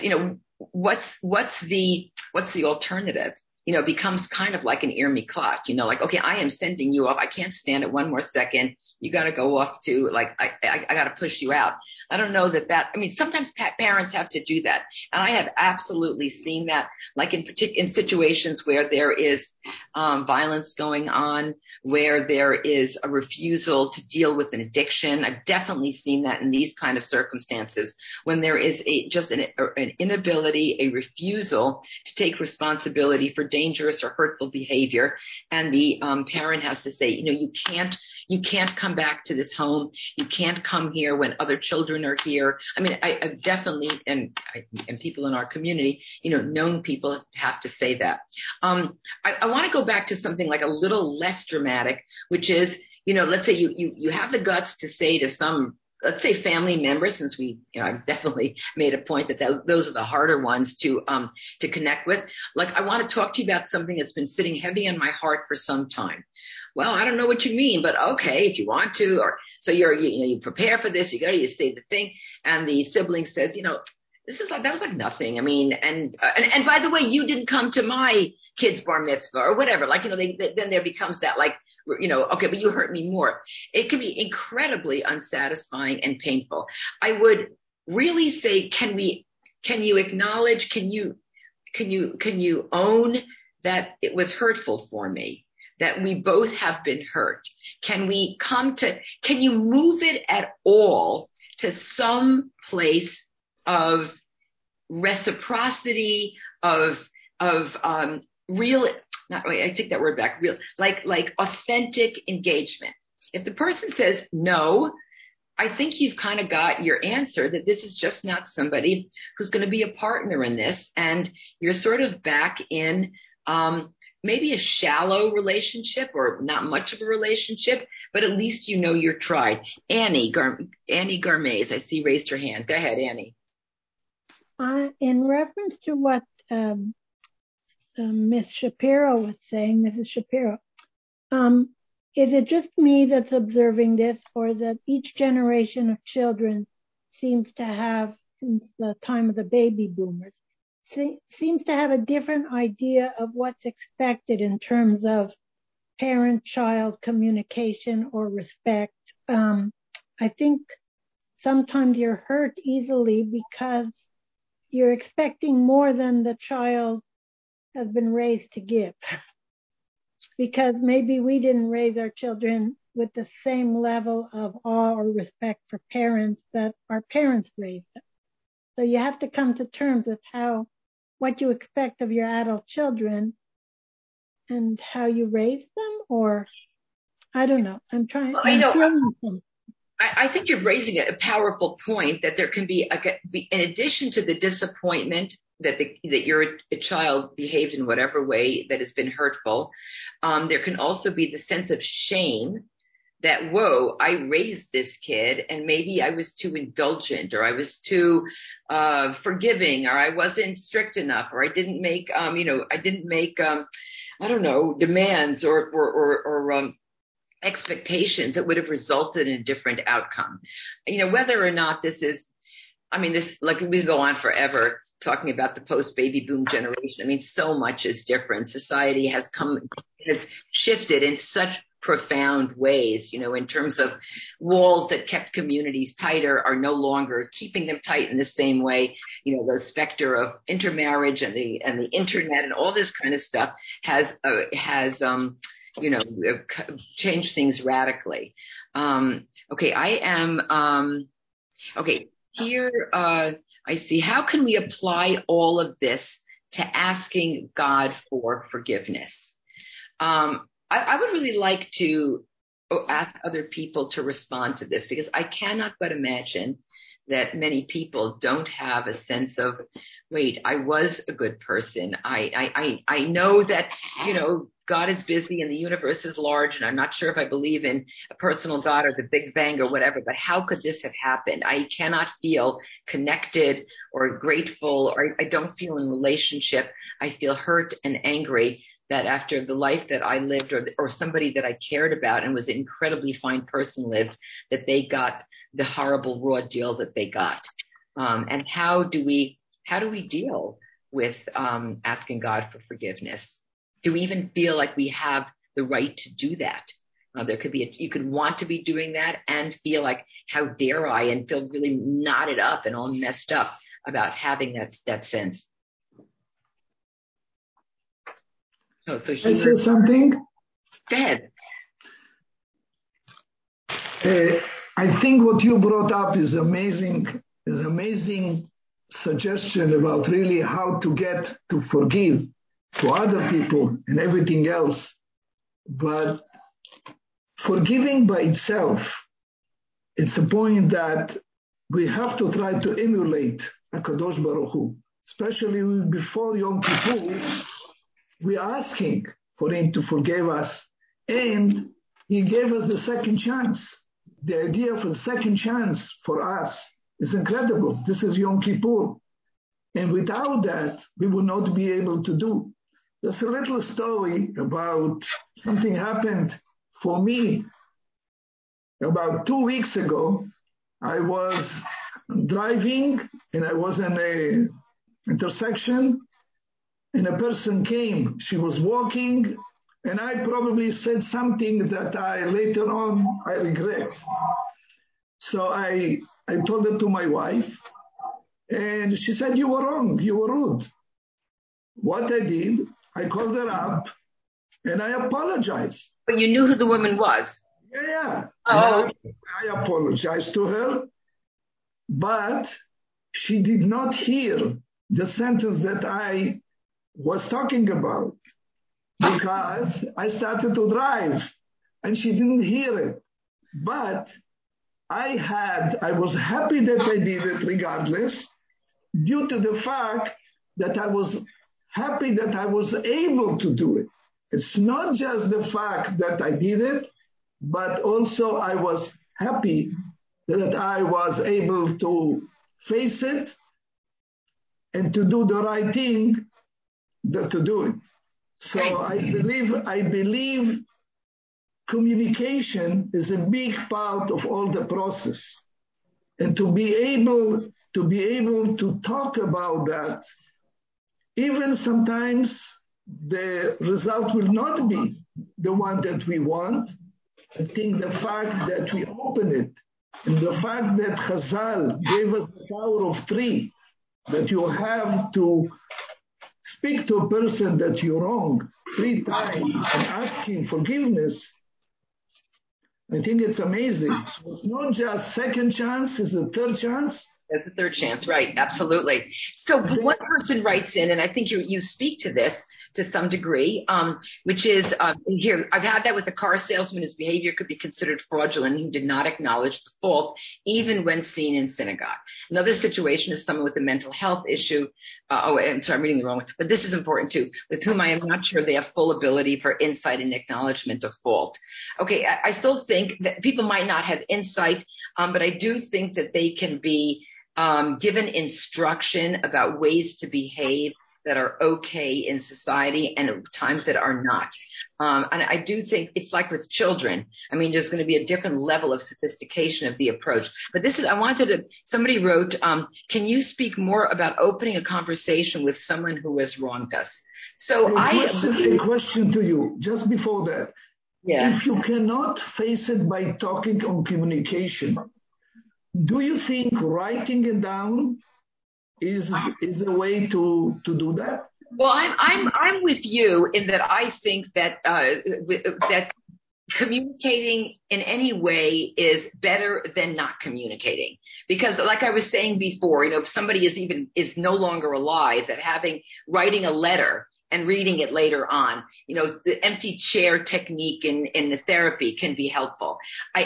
the alternative? It becomes kind of like an ear me clock, like, okay, I am sending you off. I can't stand it one more second. You got to go off to, like, I got to push you out. I don't know sometimes parents have to do that. And I have absolutely seen that, like in situations where there is violence going on, where there is a refusal to deal with an addiction. I've definitely seen that in these kind of circumstances, when there is an inability, a refusal to take responsibility for dangerous or hurtful behavior. And the parent has to say, you can't come back to this home. You can't come here when other children are here. I've definitely, and people in our community, known people have to say that. I want to go back to something like a little less dramatic, which is, let's say you have the guts to say to some, let's say, family members, since I've definitely made a point that those are the harder ones to connect with. Like, I want to talk to you about something that's been sitting heavy on my heart for some time. Well, I don't know what you mean, but okay, if you want to, or so you prepare for this, you say the thing, and the sibling says, that was like nothing. And by the way, you didn't come to my kid's bar mitzvah or whatever. Like, then there becomes that, like, okay, but you hurt me more. It can be incredibly unsatisfying and painful. I would really say, can you acknowledge, can you own that it was hurtful for me, that we both have been hurt? Can you move it at all to some place of reciprocity, of real, I take that word back, real, like authentic engagement? If the person says no, I think you've kind of got your answer, that this is just not somebody who's going to be a partner in this. And you're sort of back in, maybe a shallow relationship or not much of a relationship, but at least you're tried. Annie Garmaze, I see, raised her hand. Go ahead, Annie. In reference to what Miss Shapiro was saying, Mrs. Shapiro, is it just me that's observing this, or that each generation of children seems to have, since the time of the baby boomers, seems to have a different idea of what's expected in terms of parent-child communication or respect? I think sometimes you're hurt easily because you're expecting more than the child has been raised to give. because maybe we didn't raise our children with the same level of awe or respect for parents that our parents raised them. So you have to come to terms with what you expect of your adult children and how you raise them, or I don't know. I'm feeling something. I think you're raising a powerful point that there can be, in addition to the disappointment that your child behaved in whatever way that has been hurtful, there can also be the sense of shame that, whoa, I raised this kid and maybe I was too indulgent, or I was too forgiving, or I wasn't strict enough, or I didn't make, demands or expectations that would have resulted in a different outcome. Whether or not this is, like we could go on forever talking about the post-baby boom generation. So much is different. Society has shifted in such profound ways, in terms of walls that kept communities tighter are no longer keeping them tight in the same way. The specter of intermarriage and the internet and all this kind of stuff has change things radically. Here I see, how can we apply all of this to asking God for forgiveness? I would really like to ask other people to respond to this, because I cannot but imagine that many people don't have a sense of, wait, I was a good person. I know that, God is busy and the universe is large, and I'm not sure if I believe in a personal God or the Big Bang or whatever, but how could this have happened? I cannot feel connected or grateful, or I don't feel in relationship. I feel hurt and angry that after the life that I lived, or somebody that I cared about and was an incredibly fine person lived, that they got the horrible raw deal that they got. And how do we deal with asking God for forgiveness? Do we even feel like we have the right to do that? There could be you could want to be doing that and feel like, how dare I, and feel really knotted up and all messed up about having that sense. Oh, so I say something? Go ahead. I think what you brought up is amazing suggestion about really how to get to forgive to other people and everything else. But forgiving by itself, it's a point that we have to try to emulate HaKadosh Baruch Hu. Especially before Yom Kippur, we are asking for him to forgive us, and he gave us the second chance. The idea of a second chance for us is incredible. This is Yom Kippur. And without that, we will not be able to do. There's a little story about something happened for me. About 2 weeks ago, I was driving and I was in a intersection, and a person came. She was walking, and I probably said something that later on I regret. So I told it to my wife, and she said, "You were wrong, you were rude." What I did, I called her up and I apologized. But you knew who the woman was? Yeah. Oh. I apologized to her, but she did not hear the sentence that I was talking about, because I started to drive and she didn't hear it. But I was happy that I did it regardless, due to the fact that I was happy that I was able to do it. It's not just the fact that I did it, but also I was happy that I was able to face it and to do the right thing, to do it. So I believe communication is a big part of all the process, and to be able to talk about that, even sometimes the result will not be the one that we want. I think the fact that we open it, and the fact that Chazal gave us the power of 3, that you have to speak to a person that you wronged free time and asking forgiveness, I think it's amazing. So it's not just second chance, it's the third chance. That's the third chance, right? Absolutely. So one person writes in, and I think you speak to this to some degree, which is here. I've had that with a car salesman whose behavior could be considered fraudulent, who did not acknowledge the fault, even when seen in synagogue. Another situation is someone with a mental health issue. I'm sorry, I'm reading the wrong one, but this is important too, with whom I am not sure they have full ability for insight and acknowledgement of fault. Okay, I still think that people might not have insight, but I do think that they can be given instruction about ways to behave that are okay in society and times that are not. And I do think it's like with children. I mean, there's going to be a different level of sophistication of the approach. But somebody wrote, can you speak more about opening a conversation with someone who has wronged us? So a question to you, just before that. Yeah. If you cannot face it by talking on communication, do you think writing it down is a way to do that? Well, I'm with you in that I think that that communicating in any way is better than not communicating, because like I was saying before, if somebody is no longer alive, that writing a letter and reading it later on, the empty chair technique in the therapy can be helpful.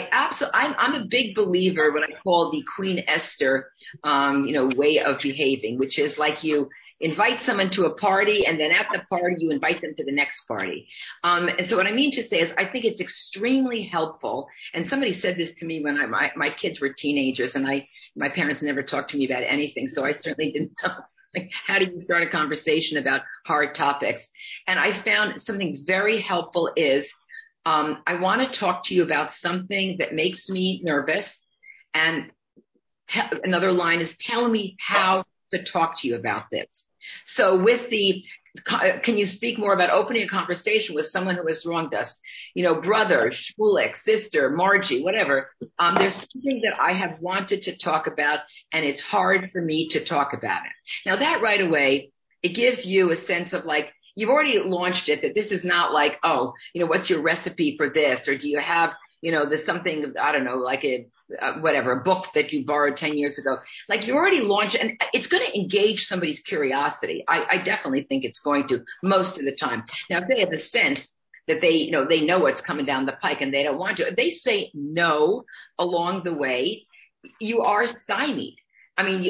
I'm a big believer what I call the Queen Esther, way of behaving, which is like you invite someone to a party and then at the party you invite them to the next party. And so what I mean to say is I think it's extremely helpful. And somebody said this to me when my kids were teenagers, and my parents never talked to me about anything. So I certainly didn't know. Like, how do you start a conversation about hard topics? And I found something very helpful is, I want to talk to you about something that makes me nervous. And another line is, tell me how to talk to you about this. So can you speak more about opening a conversation with someone who has wronged us? Brother, Shmulik, sister, Margie, whatever. There's something that I have wanted to talk about, and it's hard for me to talk about it. Now that right away, it gives you a sense of like, you've already launched it, that this is not like, what's your recipe for this? Or do you have, there's something, I don't know, like a book that you borrowed 10 years ago. Like you already launched, and it's going to engage somebody's curiosity. I definitely think it's going to most of the time. Now, if they have the sense that they know what's coming down the pike and they don't want to, if they say no along the way, you are stymied. I mean,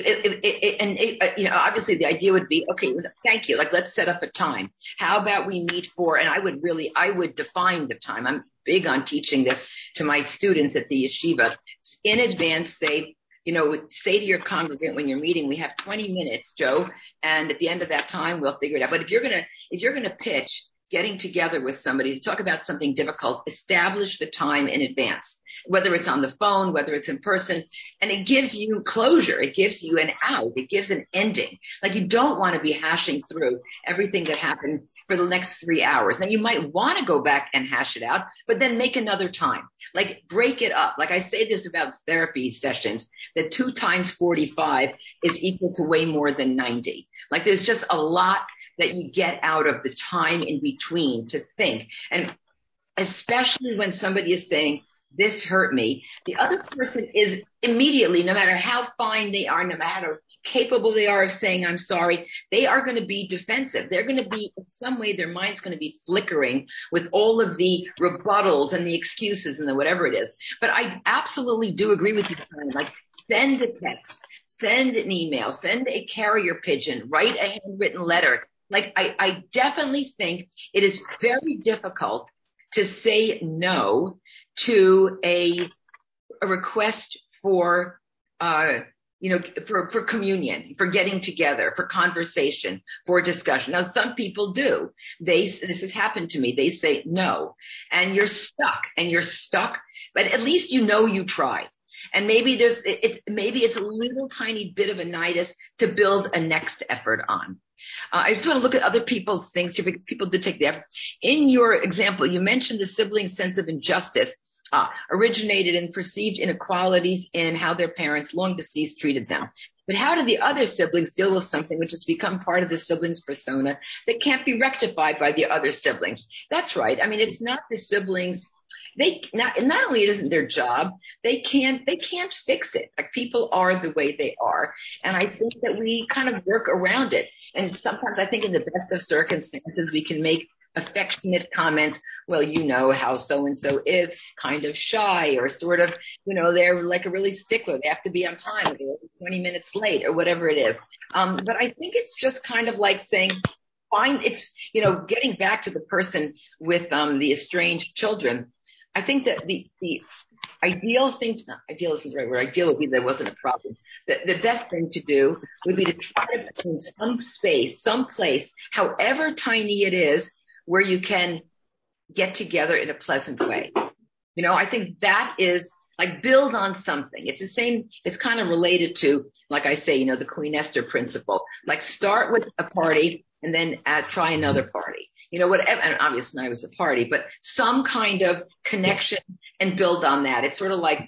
obviously the idea would be, okay, thank you. Like, let's set up a time. How about we meet and I would define the time. I'm big on teaching this to my students at the yeshiva. In advance, say to your congregant when you're meeting, we have 20 minutes, Joe. And at the end of that time, we'll figure it out. But if you're going to pitch getting together with somebody to talk about something difficult, establish the time in advance, whether it's on the phone, whether it's in person, and it gives you closure. It gives you an out. It gives an ending. Like, you don't want to be hashing through everything that happened for the next 3 hours. Now, you might want to go back and hash it out, but then make another time. Like, break it up. Like I say this about therapy sessions, that 2 times 45 is equal to way more than 90. Like, there's just a lot that you get out of the time in between to think. And especially when somebody is saying, this hurt me, the other person is immediately, no matter how fine they are, no matter how capable they are of saying, I'm sorry, they are going to be defensive. They're going to be, in some way, their mind's going to be flickering with all of the rebuttals and the excuses and the whatever it is. But I absolutely do agree with you, Karen. Like, send a text, send an email, send a carrier pigeon, write a handwritten letter. Like, I definitely think it is very difficult to say no to a request for communion, for getting together, for conversation, for discussion. Now, some people do. This has happened to me. They say no, and you're stuck, but at least you tried. And maybe it's a little tiny bit of a nidus to build a next effort on. I just want to look at other people's things here, because people did take the effort. In your example, you mentioned the sibling's sense of injustice originated in perceived inequalities in how their parents, long deceased, treated them. But how do the other siblings deal with something which has become part of the sibling's persona that can't be rectified by the other siblings? That's right. I mean, it's not the siblings. Not only it isn't their job, they can't fix it. Like, people are the way they are. And I think that we kind of work around it. And sometimes I think in the best of circumstances, we can make affectionate comments. Well, you know how so-and-so is, kind of shy, or sort of, they're like a really stickler. They have to be on time, or they're 20 minutes late, or whatever it is. But I think it's just kind of like saying, getting back to the person with the estranged children. I think that the ideal thing, ideal isn't the right word. Ideal would be there wasn't a problem. The best thing to do would be to try to find some space, some place, however tiny it is, where you can get together in a pleasant way. I think that is like, build on something. It's the same. It's kind of related to, like I say, the Queen Esther principle. Like, start with a party and then try another party. Whatever. And obviously, I was a party, but some kind of connection and build on that. It's sort of like,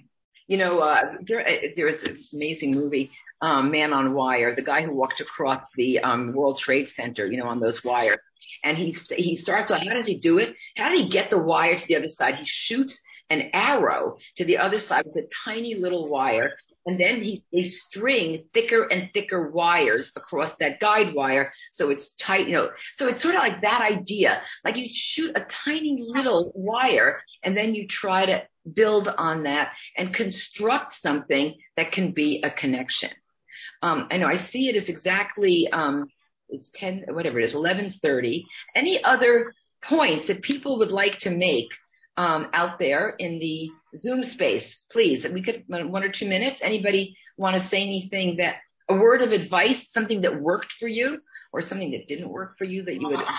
there was an amazing movie, Man on Wire, the guy who walked across the World Trade Center, on those wires. And he starts off, how does he do it? How did he get the wire to the other side? He shoots an arrow to the other side with a tiny little wire. And then they string thicker and thicker wires across that guide wire. So it's tight, so it's sort of like that idea. Like, you shoot a tiny little wire and then you try to build on that and construct something that can be a connection. I know I see it as exactly, it's 10, whatever it is, 11:30. Any other points that people would like to make out there in the Zoom space, please? We could 1 or 2 minutes. Anybody want to say anything, a word of advice, something that worked for you or something that didn't work for you that you would?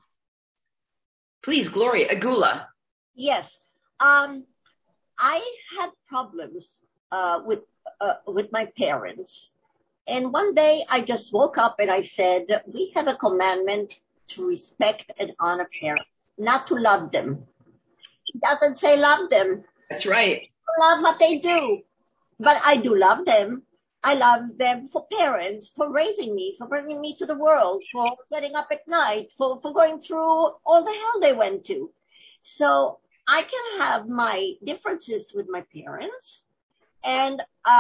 Please, Gloria Agula. Yes. I had problems with my parents. And one day I just woke up and I said, we have a commandment to respect and honor parents, not to love them. It doesn't say love them. That's right. I love what they do, but I do love them. I love them for parents, for raising me, for bringing me to the world, for getting up at night, for going through all the hell they went to. So I can have my differences with my parents, and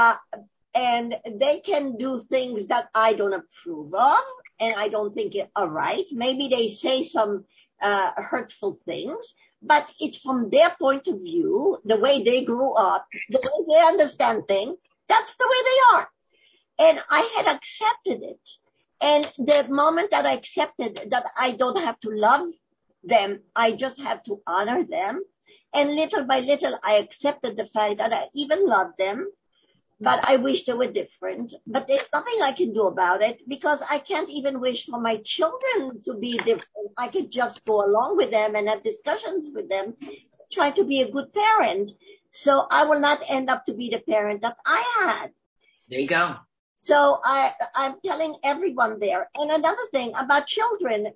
they can do things that I don't approve of and I don't think are right. Maybe they say some hurtful things, but it's from their point of view, the way they grew up, the way they understand things. That's the way they are. And I had accepted it. And the moment that I accepted that I don't have to love them, I just have to honor them. And little by little, I accepted the fact that I even love them, but I wish they were different. But there's nothing I can do about it, because I can't even wish for my children to be different. I could just go along with them and have discussions with them, try to be a good parent. So I will not end up to be the parent that I had. There you go. So I'm telling everyone there. And another thing about children,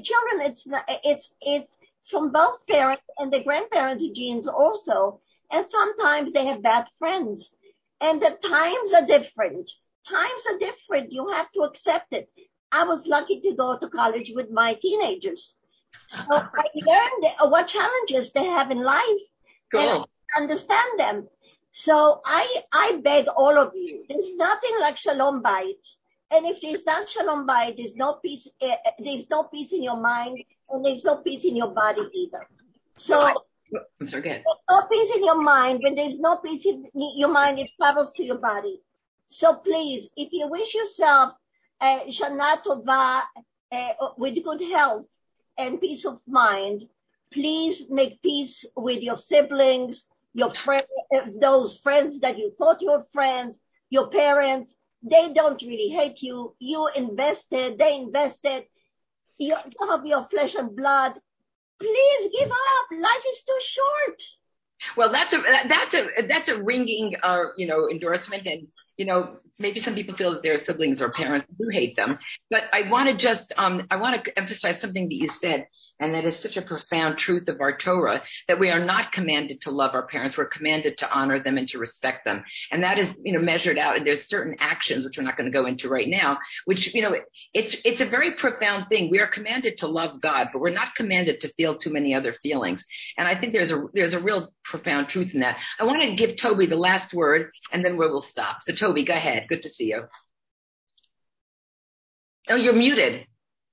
it's from both parents and the grandparents' genes also. And sometimes they have bad friends. And the times are different. Times are different. You have to accept it. I was lucky to go to college with my teenagers. So I learned what challenges they have in life. Cool. And I understand them. So I beg all of you, there's nothing like Shalom Bayit. And if there's not Shalom Bayit, there's no peace in your mind, and there's no peace in your body either. So I'm sorry, go ahead. There's no peace in your mind. When there's no peace in your mind, it travels to your body. So please, if you wish yourself Shana Tova with good health and peace of mind, please make peace with your siblings, your friends, those friends that you thought you were friends, your parents. They don't really hate you. You invested, they invested, some of your flesh and blood. Please give up. Life is too short. Well, that's a ringing, endorsement. And, maybe some people feel that their siblings or parents do hate them, but I want to emphasize something that you said. And that is such a profound truth of our Torah, that we are not commanded to love our parents. We're commanded to honor them and to respect them. And that is, measured out. And there's certain actions, which we're not going to go into right now, which, it's a very profound thing. We are commanded to love God, but we're not commanded to feel too many other feelings. And I think there's a real profound truth in that. I want to give Toby the last word, and then we'll stop. So Toby, go ahead. Good to see you. Oh, you're muted.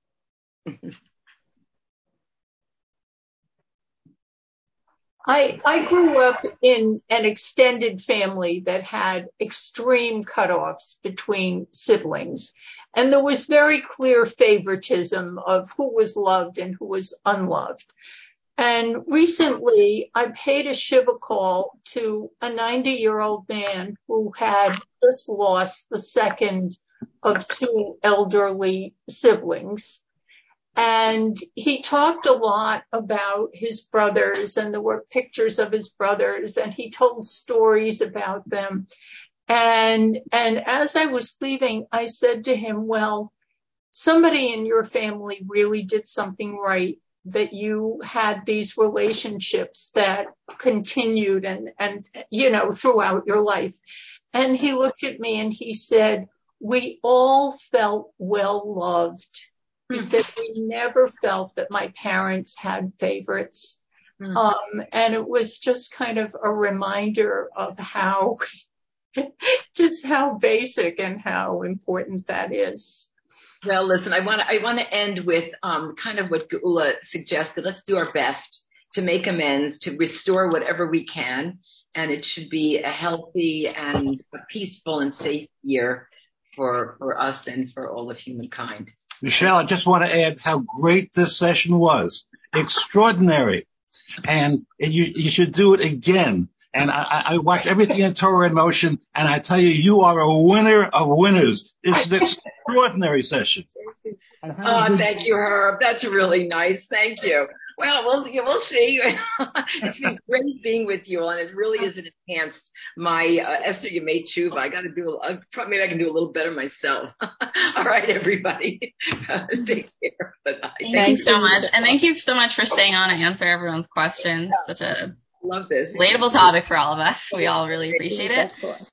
I grew up in an extended family that had extreme cutoffs between siblings, and there was very clear favoritism of who was loved and who was unloved. And recently, I paid a Shiva call to a 90-year-old man who had just lost the second of two elderly siblings. And he talked a lot about his brothers, and there were pictures of his brothers, and he told stories about them. And as I was leaving, I said to him, well, somebody in your family really did something right, that you had these relationships that continued and throughout your life. And he looked at me and he said, we all felt well loved. He said, we never felt that my parents had favorites. And it was just kind of a reminder of how basic and how important that is. Well, listen, I want to end with kind of what Geula suggested. Let's do our best to make amends, to restore whatever we can. And it should be a healthy and a peaceful and safe year for us and for all of humankind. Michelle, I just want to add how great this session was. Extraordinary. And you should do it again. And I watch everything in Torah in Motion, and I tell you, you are a winner of winners. It's an extraordinary session. Oh, thank you, Herb. That's really nice. Thank you. Well, we'll see. It's been great being with you, and it really has enhanced my Esther Yemei Tshuva. I got to maybe I can do a little better myself. All right, everybody. Take care. Bye-bye. Thank you so much. And thank you so much for staying on and answer everyone's questions. Such a love this relatable topic for all of us. We all really appreciate it.